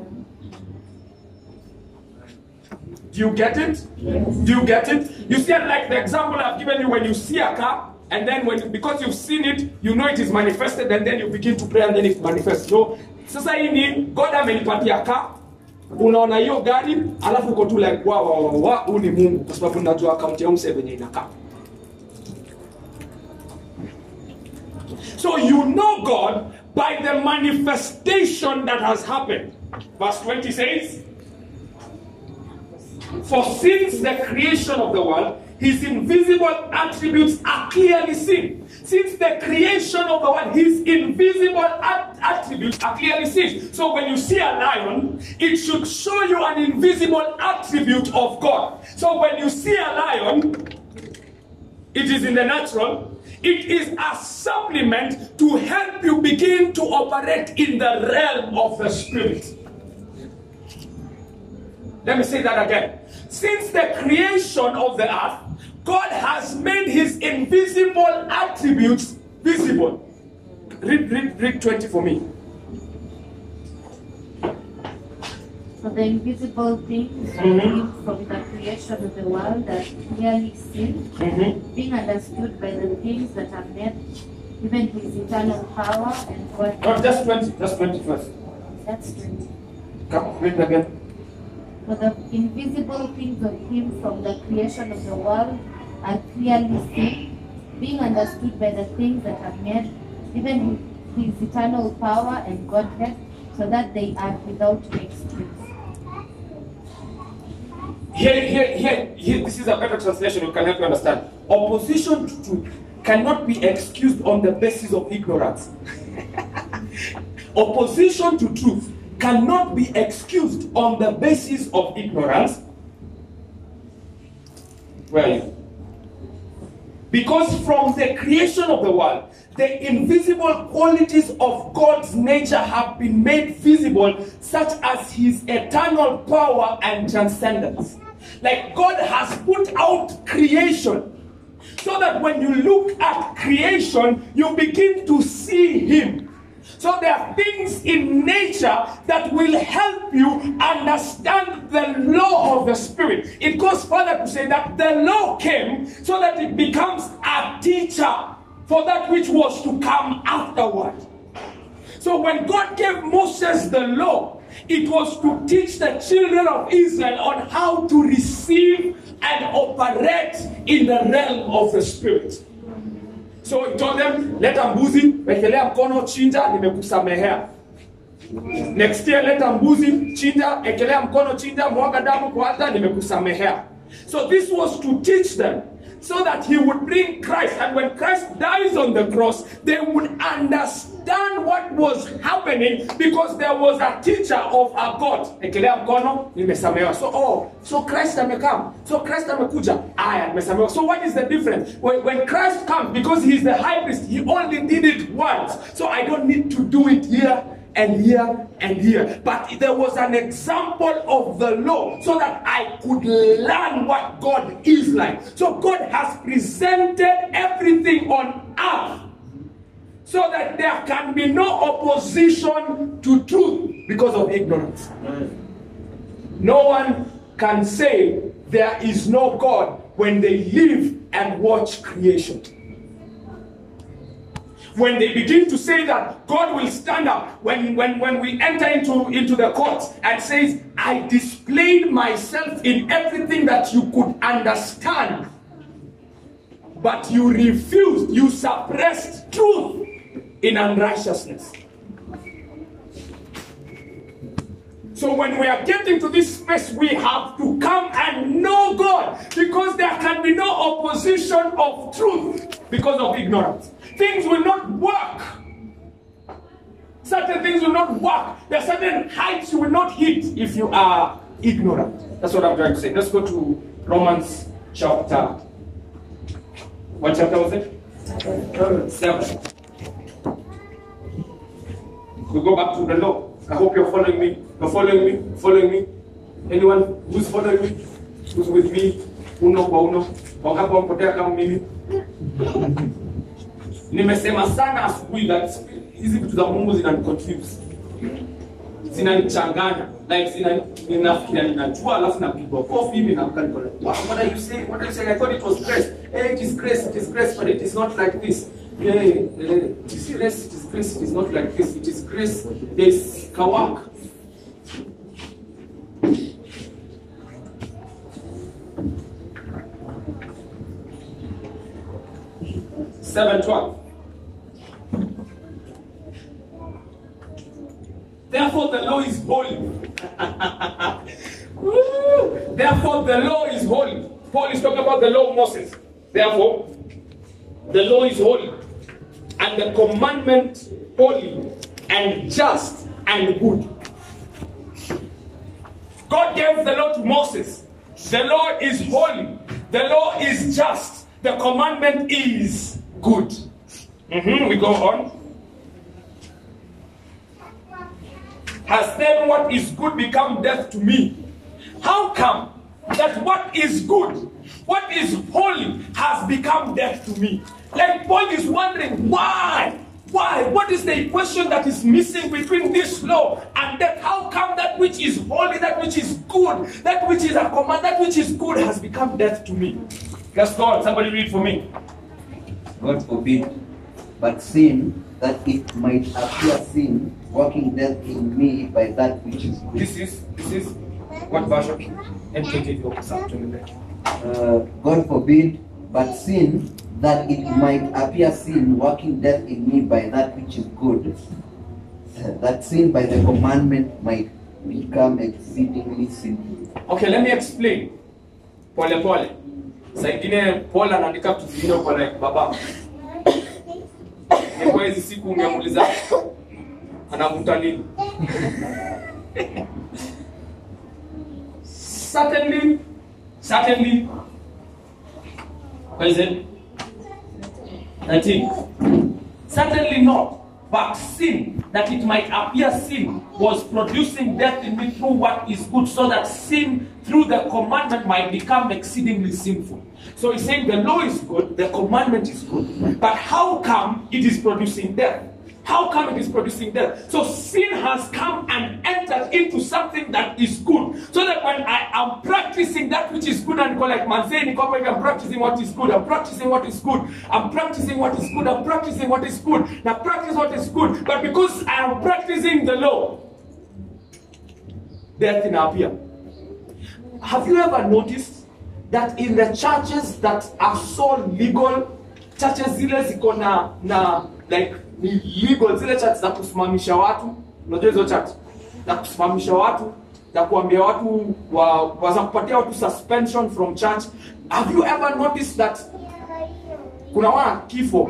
S1: Do you get it? Yes. Do you get it? You see, like the example I've given you, when you see a car, and then because you've seen it, you know it is manifested, and then you begin to pray, and then it manifests. So, sasa hii God amenipatia car. Unaona hiyo gari, alafu uko tu like huu ni Mungu, kwa sababu najua account yangu sasa venye inakaa. So you know God by the manifestation that has happened. Verse 20 says, for since the creation of the world, his invisible attributes are clearly seen. Since the creation of the world, his invisible attributes are clearly seen. So when you see a lion, it should show you an invisible attribute of God. So when you see a lion, it is in the natural. It is a supplement to help you begin to operate in the realm of the spirit. Let me say that again. Since the creation of the earth, God has made his invisible attributes visible. Read 20 for me.
S4: For the invisible things from the creation of the world are clearly seen, being understood by the things that are made, even his eternal power and God.
S1: Not just 20, just 20 first.
S4: That's true.
S1: Come, read again.
S4: For the invisible things of him from the creation of the world are clearly seen, being understood by the things that are made, even his eternal power and Godhead, so that they are without excuse.
S1: Here, this is a better translation you can help you understand. Opposition to truth cannot be excused on the basis of ignorance. Opposition to truth cannot be excused on the basis of ignorance. Where are you? Because from the creation of the world, the invisible qualities of God's nature have been made visible, such as his eternal power and transcendence. Like God has put out creation, so that when you look at creation, you begin to see him. So there are things in nature that will help you understand the law of the Spirit. It goes further to say that the law came so that it becomes a teacher for that which was to come afterward. So when God gave Moses the law, it was to teach the children of Israel on how to receive and operate in the realm of the Spirit. So he told them, leta mbuzi, wekelea mkono, chinja, nimekusamehea. Next year, leta mbuzi, chinja, ekelea mkono, chinja, mwaga damu kwa altar, nimekusamehea. So this was to teach them, so that he would bring Christ. And when Christ dies on the cross, they would understand what was happening, because there was a teacher of our God. Ekelea mkono, nimesamehewa. So Christ amekam. So Christ amekuja. Aya, nimesamehewa. So what is the difference? When Christ comes, because he is the high priest, he only did it once. So I don't need to do it here and here and here. But there was an example of the law, so that I could learn what God is like. So God has presented everything on earth, so that there can be no opposition to truth because of ignorance. No one can say there is no God when they live and watch creation. When they begin to say that God will stand up, when we enter into the courts and says, I displayed myself in everything that you could understand, but you refused, you suppressed truth in unrighteousness. So when we are getting to this space, we have to come and know God, because there can be no opposition of truth because of ignorance. Things will not work. Certain things will not work. There are certain heights you will not hit if you are ignorant. That's what I'm trying to say. Let's go to Romans chapter. What chapter was it? 7. We go back to the law. I hope you're following me. You're following me? Following me? Anyone who's following me? Who's with me? Uno kwa uno. Wakati wampotea kama mimi. Nimesema sana asubuhi that hizi vitu za Mungu zinaniconfuse. Zinanichanganya. Like ninafikiria ninajua, alafu napigwa kofi hivi na mkali kwa. What are you saying? What are you saying? I thought it was grace. Hey, it is grace, but it is not like this. It is grace, it is not like this. It is grace, there is kawak. Therefore the law is holy. Therefore the law is holy. Paul is talking about the law of Moses. Therefore, the law is holy, and the commandment holy and just and good. God gave the law to Moses. The law is holy. The law is just. The commandment is good. We go on. Has then what is good become death to me? How come that what is good, what is holy, has become death to me? Like Paul is wondering, why? Why? What is the equation that is missing between this law and death? How come that which is holy, that which is good, that which is a command, that which is good has become death to me? Let's go on. Somebody read for me.
S5: God forbid, but sin, that it might appear sin, working death in me by that which is good.
S1: This is what version? NKJV or something like that.
S5: God forbid, but sin, that it might appear sin, working death in me by that which is good, that sin by the commandment might become exceedingly sinful.
S1: Okay, let me explain. Pole pole. Saa ingine Paul anaandika vitu vingine uko like baba. Ni kwa hizi siku ungemuuliza anavuta nini? Certainly. What is it? 19. Certainly not. But sin, that it might appear sin, was producing death in me through what is good, so that sin through the commandment might become exceedingly sinful. So he's saying the law is good, the commandment is good, but how come it is producing death? How come it is producing death? So sin has come and entered into something that is good. So that when I am practicing that which is good, and go like Manzeni, I'm practicing what is good, I'm practicing what is good, I'm practicing what is good, I'm practicing what is good, now practice what is good. But because I am practicing the law, death in appear. Have you ever noticed that in the churches that are so legal, churches zile ziko na like ni legal, zile church za kusimamisha watu, unajua hizo church za kusimamisha watu, za kuambia watu waza kupatia watu suspension from church. Have you ever noticed that kuna wana kifo?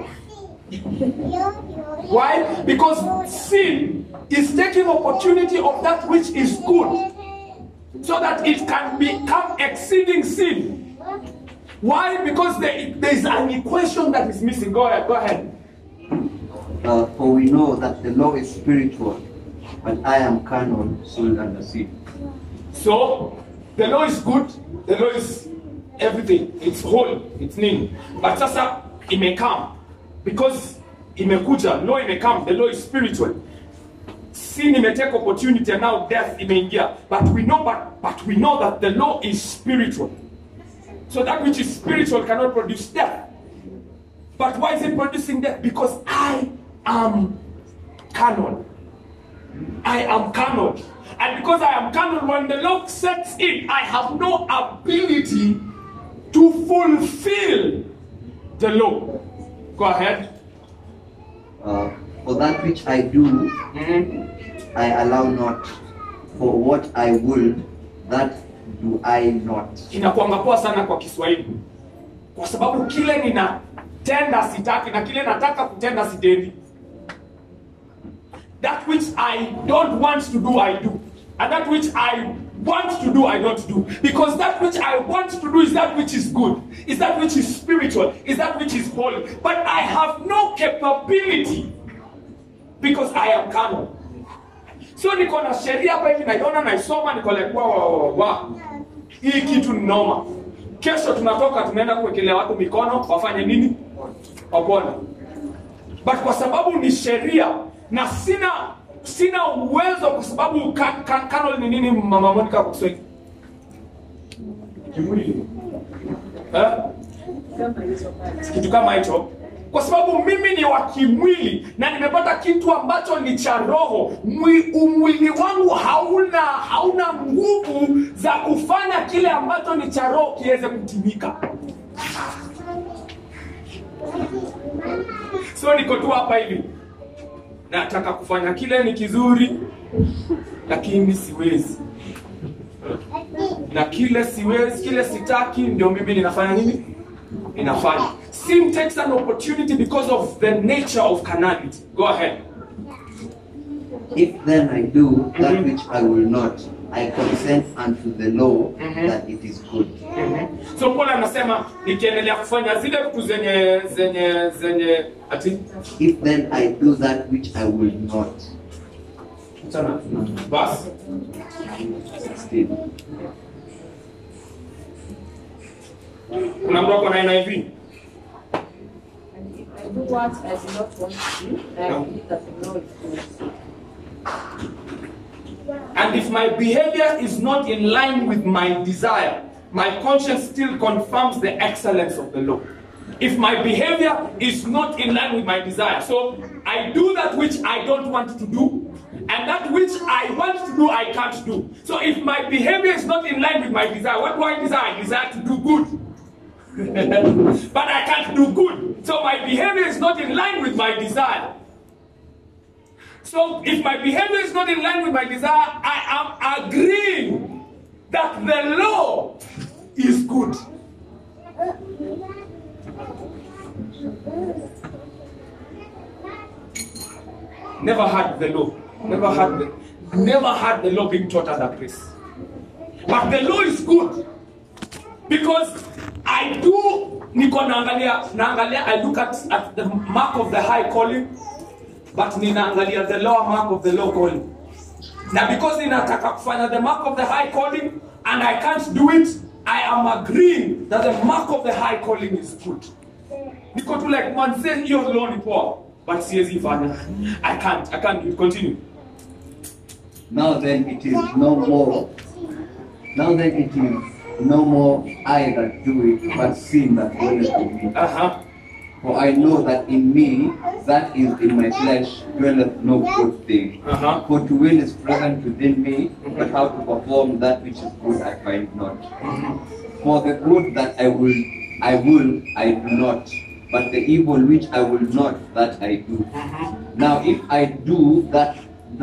S1: Why? Because sin is taking opportunity of that which is good, so that it can become exceeding sin. Why? Because there is an equation that is missing. Go ahead.
S5: For we know that the law is spiritual, but I am carnal, sold under sin.
S1: So, the law is good, the law is everything, it's whole, it's new. But sasa, it may come, because imekuja, law may come, the law is spiritual. Sin may take opportunity, and now death may ingia. But we know that the law is spiritual. So that which is spiritual cannot produce death. But why is it producing death? Because I am carnal. I am carnal. And because I am carnal, when the law sets in, I have no ability to fulfill the law. Go ahead.
S5: For that which I do, I allow not. For what I would, that do I not.
S1: Inakuanga poa sana kwa Kiswahili. Kwa sababu kile ninatenda sitaki na kile nataka kutenda sitendi. That which I don't want to do, I do. And that which I want to do, I don't do. Because that which I want to do is that which is good, is that which is spiritual, is that which is holy. But I have no capability because I am carnal. So niko na sheria hapa hivi naiona naisoma niko like wow. Hii kitu ni noma. Kesho tunatoka tunaenda kuwekelea watu mikono wafanye nini? Wapone. But kwa sababu ni sheria na sina uwezo kwa sababu carnal ni nini Mama Monica kwa Kiswahili? Kimwili. Kitu kama hicho. Kwa sababu mimi ni wa kimwili na nimepata kitu ambacho ni cha roho. Mwili wangu hauna nguvu za kufanya kile ambacho ni cha roho kiweze kutimika. So niko tu hapa hivi. Nataka kufanya kile ni kizuri lakini siwezi. na kile siwezi, kile sitaki, ndio mimi ninafanya nini? Ninafanya. Sin takes an opportunity because of the nature of carnality. Go ahead.
S5: If then I do that which I will not, I consent unto the law that it is good.
S1: So Paul anasema nikiendelea kufanya zile vitu zenye ati
S5: If then I do that which I will not.
S1: sana. Bas.
S5: 16.
S1: Kuna mtu ako na hivi.
S6: And if I do what I do not want to do, I believe that the law is good.
S1: And if my behavior is not in line with my desire, my conscience still confirms the excellence of the law. If my behavior is not in line with my desire, so I do that which I don't want to do, and that which I want to do, I can't do. So if my behavior is not in line with my desire, what do I desire? I desire to do good. But I can't do good. So my behavior is not in line with my desire. So if my behavior is not in line with my desire, I am agreeing that the law is good. Never had the law. Never had the law being taught as a priest. But the law is good. Because I do, I look at the mark of the high calling, but ninaangalia the lower mark of the low calling. Now because ninataka kufanya the mark of the high calling, and I can't do it, I am agreeing that the mark of the high calling is good. Because like man says you're the only poor, but siwezi fanya. I can't do it. Continue.
S5: Now then it is no more. Now then it is no more I that do it, but sin that dwelleth in me. For I know that in me, that is in my flesh, dwelleth no good thing. For to will is present within me, but how to perform that which is good I find not. For the good that I do not, but the evil which I will not, that I do. Now if I do that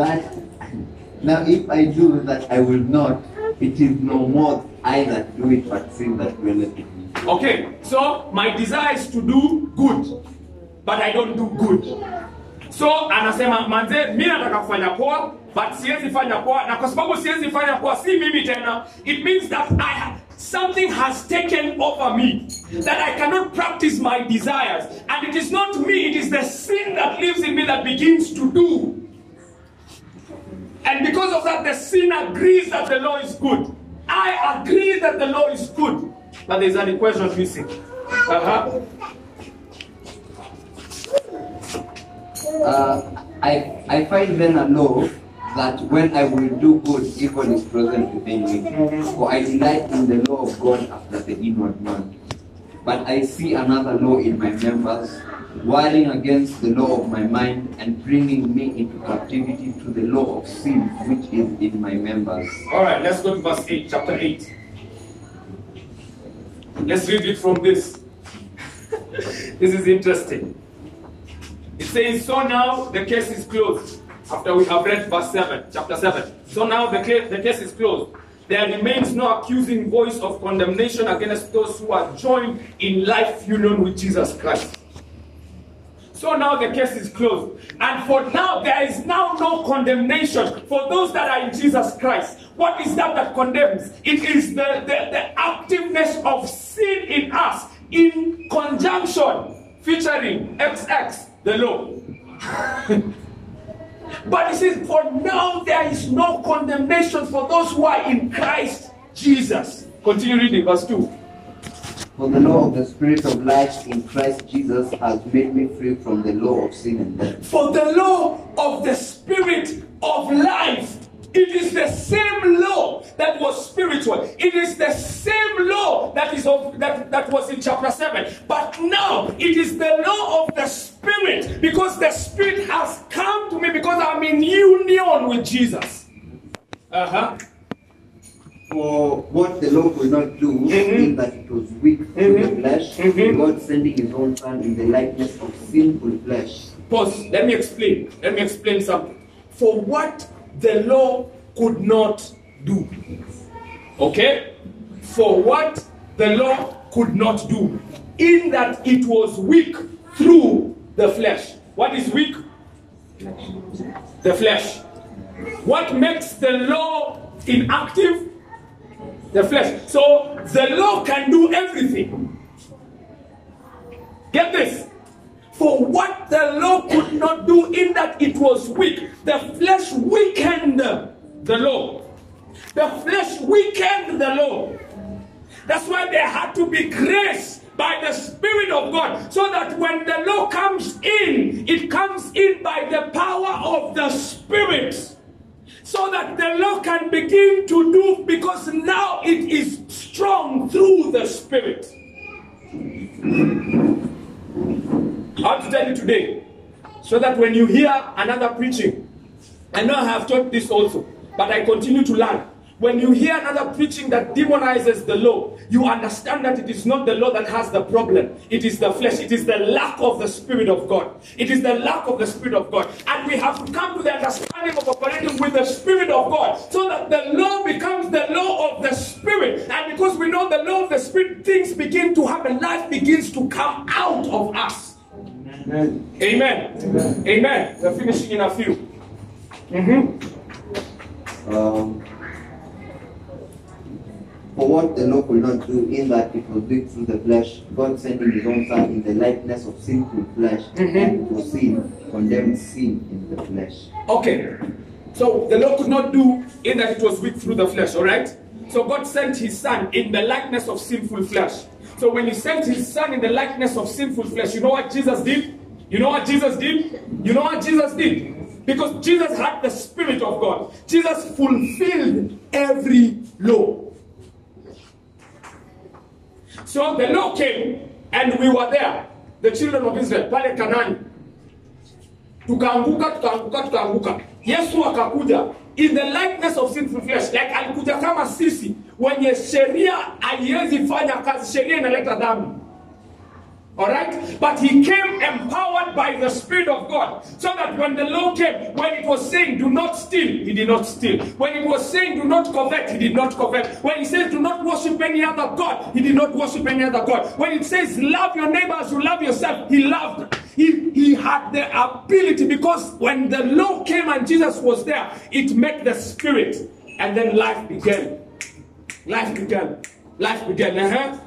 S5: I will not, it is no more I that do it, but sin that dwelleth in me.
S1: Okay, so my desire is to do good, but I don't do good. So anasema manze, mimi nataka kufanya poa, but siwezi fanya poa, na kwa sababu siwezi fanya poa, si mimi tena. It means that something has taken over me, that I cannot practice my desires, and it is not me, it is the sin that lives in me that begins to do. And because of that, the sin agrees that the law is good. I agree that the law is good, but there's an equation missing.
S5: I find then a law that when I will do good, evil is present within me. For I delight in the law of God after the inward man. But I see another law in my members, warring against the law of my mind and bringing me into captivity to the law of sin which is in my members.
S1: All right, let's go to verse 8, chapter 8. Let's read it from this. This is interesting. It says, so now the case is closed. After we have read verse 7, chapter 7. So now the case is closed. There remains no accusing voice of condemnation against those who are joined in life union with Jesus Christ. So now the case is closed. And for now, there is now no condemnation for those that are in Jesus Christ. What is that condemns? It is the activeness of sin in us in conjunction, featuring XX, the law. But it says, for now there is no condemnation for those who are in Christ Jesus. Continue reading, verse 2.
S5: For the law of the Spirit of life in Christ Jesus has made me free from the law of sin and death.
S1: For the law of the Spirit of life, it is the same law that was spiritual. It is the same law that was in chapter 7. But now it is the law of the Spirit, because the Spirit has come to me because I'm in union with Jesus.
S5: For what the law could not do, in that it was weak through the flesh, God sending his own Son in the likeness of sinful flesh.
S1: Pause. Let me explain something. For what the law could not do. Okay? for what the law could not do, in that it was weak through the flesh. What is weak? The flesh. What makes the law inactive? The flesh. So the law can do everything. Get this. For what the law could not do, in that it was weak, the flesh weakened the law. The flesh weakened the law. That's why there had to be grace by the Spirit of God, so that when the law comes in, it comes in by the power of the Spirit, so that the law can begin to do, because now it is strong through the Spirit. I want to tell you today, so that when you hear another preaching, I know I have taught this also, but I continue to learn. When you hear another preaching that demonizes the law, you understand that it is not the law that has the problem. It is the flesh. It is the lack of the Spirit of God. It is the lack of the Spirit of God. And we have to come to the understanding of operating with the Spirit of God, so that the law becomes the law of the Spirit. And because we know the law of the Spirit, things begin to happen. Life begins to come out of us. Amen. Amen. Amen. Amen. We're finishing in a few.
S5: For what the law could not do, in that it was weak through the flesh, God sending his own Son in the likeness of sinful flesh, and to sin, condemned sin in the flesh.
S1: Okay. So the law could not do, in that it was weak through the flesh, alright? So God sent his Son in the likeness of sinful flesh. So when he sent his Son in the likeness of sinful flesh, you know what Jesus did? You know what Jesus did? You know what Jesus did? Because Jesus had the Spirit of God. Jesus fulfilled every law. So the law came, and we were there, the children of Israel, pale Kanani. Tukaanguka. Yesu akakuja in the likeness of sinful flesh, like alikuja kama sisi, wenye sheria haiwezi fanya kazi, sheria inaleta dhambi. Alright? But he came empowered by the Spirit of God, so that when the law came, when it was saying do not steal, he did not steal. When it was saying do not covet, he did not covet. When he says do not worship any other God, he did not worship any other God. When it says love your neighbor as you love yourself, he loved. He had the ability, because when the law came and Jesus was there, it met the Spirit, and then life began. Life began. Life began.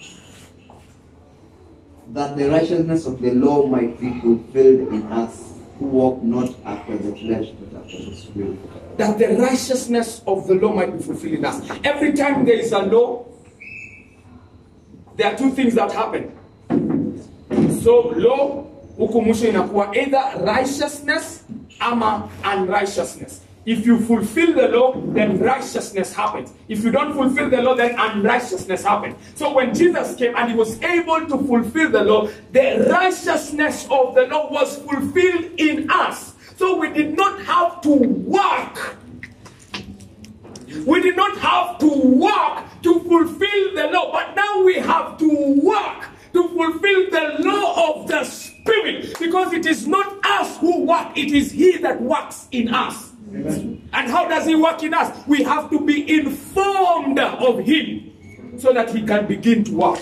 S5: That the righteousness of the law might be fulfilled in us, who walk not after the flesh, but after the Spirit.
S1: That the righteousness of the law might be fulfilled in us. Every time there is a law, there are two things that happen. So law, hukumusho inakuwa either righteousness ama unrighteousness. If you fulfill the law, then righteousness happens. If you don't fulfill the law, then unrighteousness happens. So when Jesus came and he was able to fulfill the law, the righteousness of the law was fulfilled in us. So we did not have to work. We did not have to work to fulfill the law, but now we have to work to fulfill the law of the Spirit, because it is not us who work, it is he that works in us. Amen. And how does he work in us? We have to be informed of him, so that he can begin to work.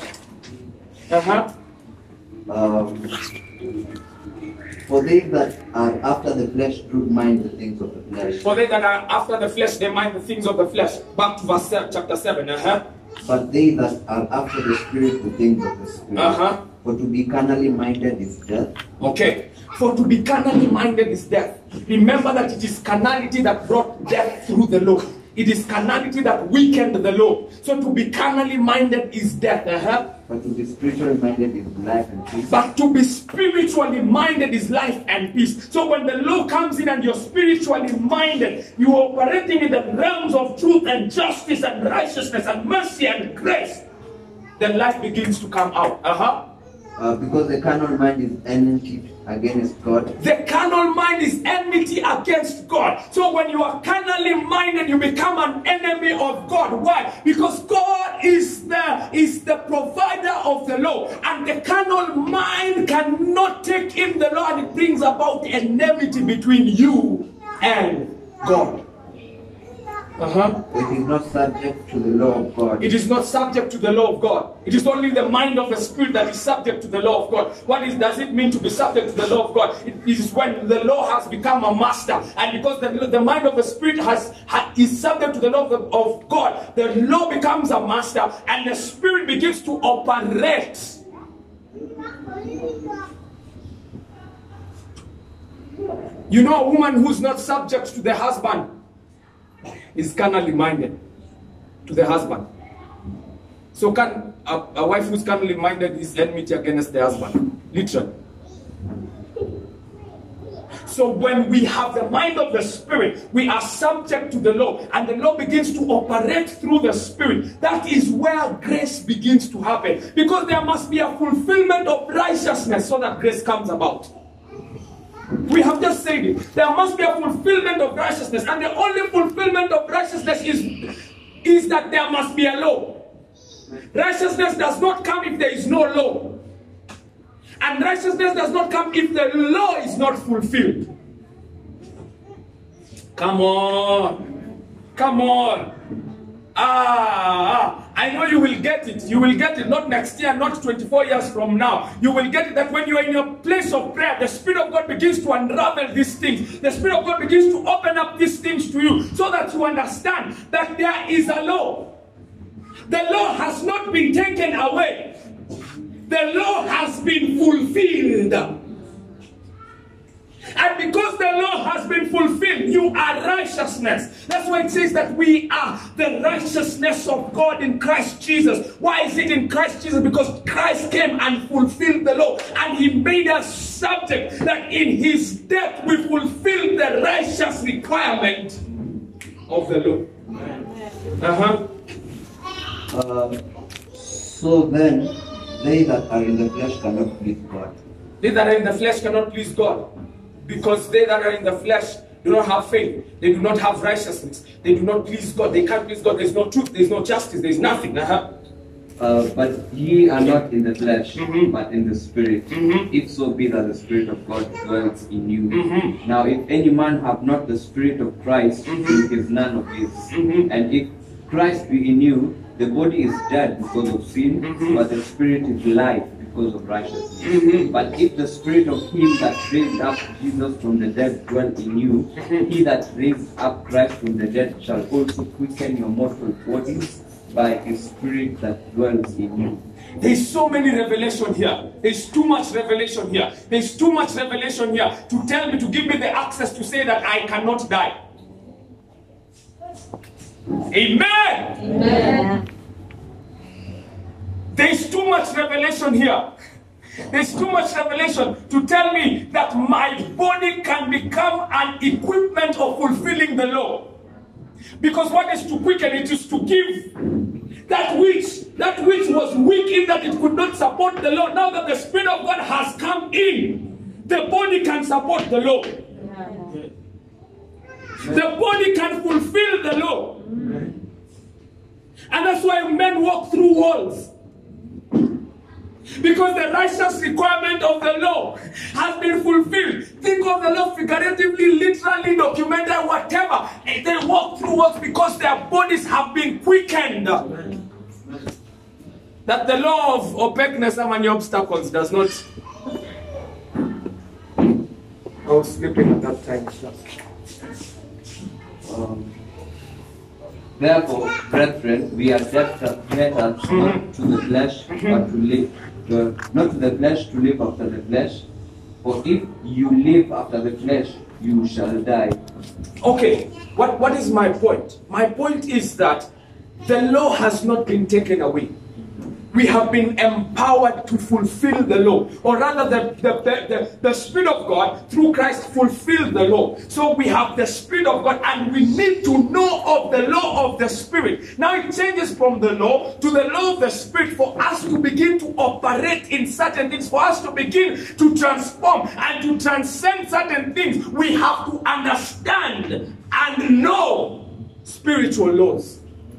S5: For they that are after the flesh do mind the things of the flesh.
S1: For they that are after the flesh, they mind the things of the flesh. Back to verse chapter 7.
S5: But they that are after the Spirit, the things of the Spirit. For to be carnally minded is death.
S1: Okay. For to be carnally minded is death. Remember that it is carnality that brought death through the law. It is carnality that weakened the law. So to be carnally minded is death.
S5: But to be spiritually minded is life and peace.
S1: But to be spiritually minded is life and peace. So when the law comes in and you're spiritually minded, you're operating in the realms of truth and justice and righteousness and mercy and grace, then life begins to come out.
S5: Because the carnal mind is enmity against God.
S1: The carnal mind is enmity against God. So when you are carnally minded, you become an enemy of God. Why? Because God is the provider of the law, and the carnal mind cannot take in the law, and it brings about enmity between you and God.
S5: It is not subject to the law of God.
S1: It is not subject to the law of God. It is only the mind of the spirit that is subject to the law of God. Does it mean to be subject to the law of God? It is when the law has become a master. And because the mind of the spirit is subject to the law of God, the law becomes a master and the spirit begins to operate. You know, a woman who's not subject to the husband is carnally minded to the husband. So a wife who's carnally minded is enmity against the husband, literally. So when we have the mind of the spirit, we are subject to the law, and the law begins to operate through the spirit. That is where grace begins to happen, because there must be a fulfillment of righteousness so that grace comes about. We have just said it. There must be a fulfillment of righteousness, and the only fulfillment of righteousness is that there must be a law. Righteousness does not come if there is no law. And righteousness does not come if the law is not fulfilled. Come on. Come on. I know you will get it. You will get it not next year, not 24 years from now. You will get it that when you are in your place of prayer, the Spirit of God begins to unravel these things. The Spirit of God begins to open up these things to you so that you understand that there is a law. The law has not been taken away. The law has been fulfilled. And because the law has been fulfilled, you are righteousness. That's why it says that we are the righteousness of God in Christ Jesus. Why is it in Christ Jesus? Because Christ came and fulfilled the law. And he made us subject that in his death we fulfilled the righteous requirement of the law.
S5: So then, they that are in the flesh cannot please God.
S1: They that are in the flesh cannot please God. Because they that are in the flesh do not have faith. They do not have righteousness. They do not please God. They can't please God. There's no truth. There's no justice. There's nothing.
S5: But ye are not in the flesh, but in the Spirit. If so be that the Spirit of God dwells in you. Now, if any man have not the Spirit of Christ, he is none of his. And if Christ be in you, the body is dead because of sin, but the Spirit is life because of righteousness. But if the Spirit of him that raised up Jesus from the dead dwell in you, he that raised up Christ from the dead shall also quicken your mortal bodies by his Spirit that dwells in you.
S1: There's so many revelation here. There's too much revelation here. There's too much revelation here to tell me, to give me the access to say that I cannot die. Amen.
S2: Amen.
S1: There's too much revelation here. There's too much revelation to tell me that my body can become an equipment of fulfilling the law. Because what is to quicken? It is to give that which was weak in that it could not support the law. Now that the Spirit of God has come in, the body can support the law. The body can fulfill the law. And that's why men walk through walls. Because the righteous requirement of the law has been fulfilled. Think of the law figuratively, literally, documented, whatever. And they walk through walls because their bodies have been quickened. That the law of opaqueness and many obstacles does not. I was sleeping at that time.
S5: Therefore, brethren, we are debtors not to the flesh, but to live. Not to the flesh to live after the flesh. For if you live after the flesh, you shall die.
S1: Okay, what is my point? My point is that the law has not been taken away. We have been empowered to fulfill the law. Or rather, the Spirit of God, through Christ, fulfilled the law. So we have the Spirit of God, and we need to know of the law of the Spirit. Now it changes from the law to the law of the Spirit for us to begin to operate in certain things, for us to begin to transform and to transcend certain things. We have to understand and know spiritual laws.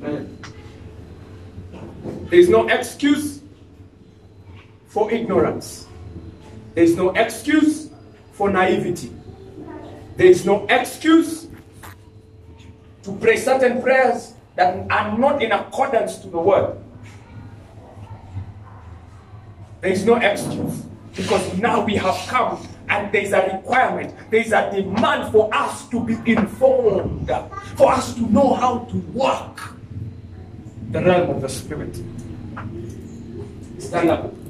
S1: There is no excuse for ignorance. There is no excuse for naivety. There is no excuse to pray certain prayers that are not in accordance to the word, there is no excuse. Because now we have come and there is a requirement, there is a demand for us to be informed, for us to know how to walk the realm of the Spirit. Stand up.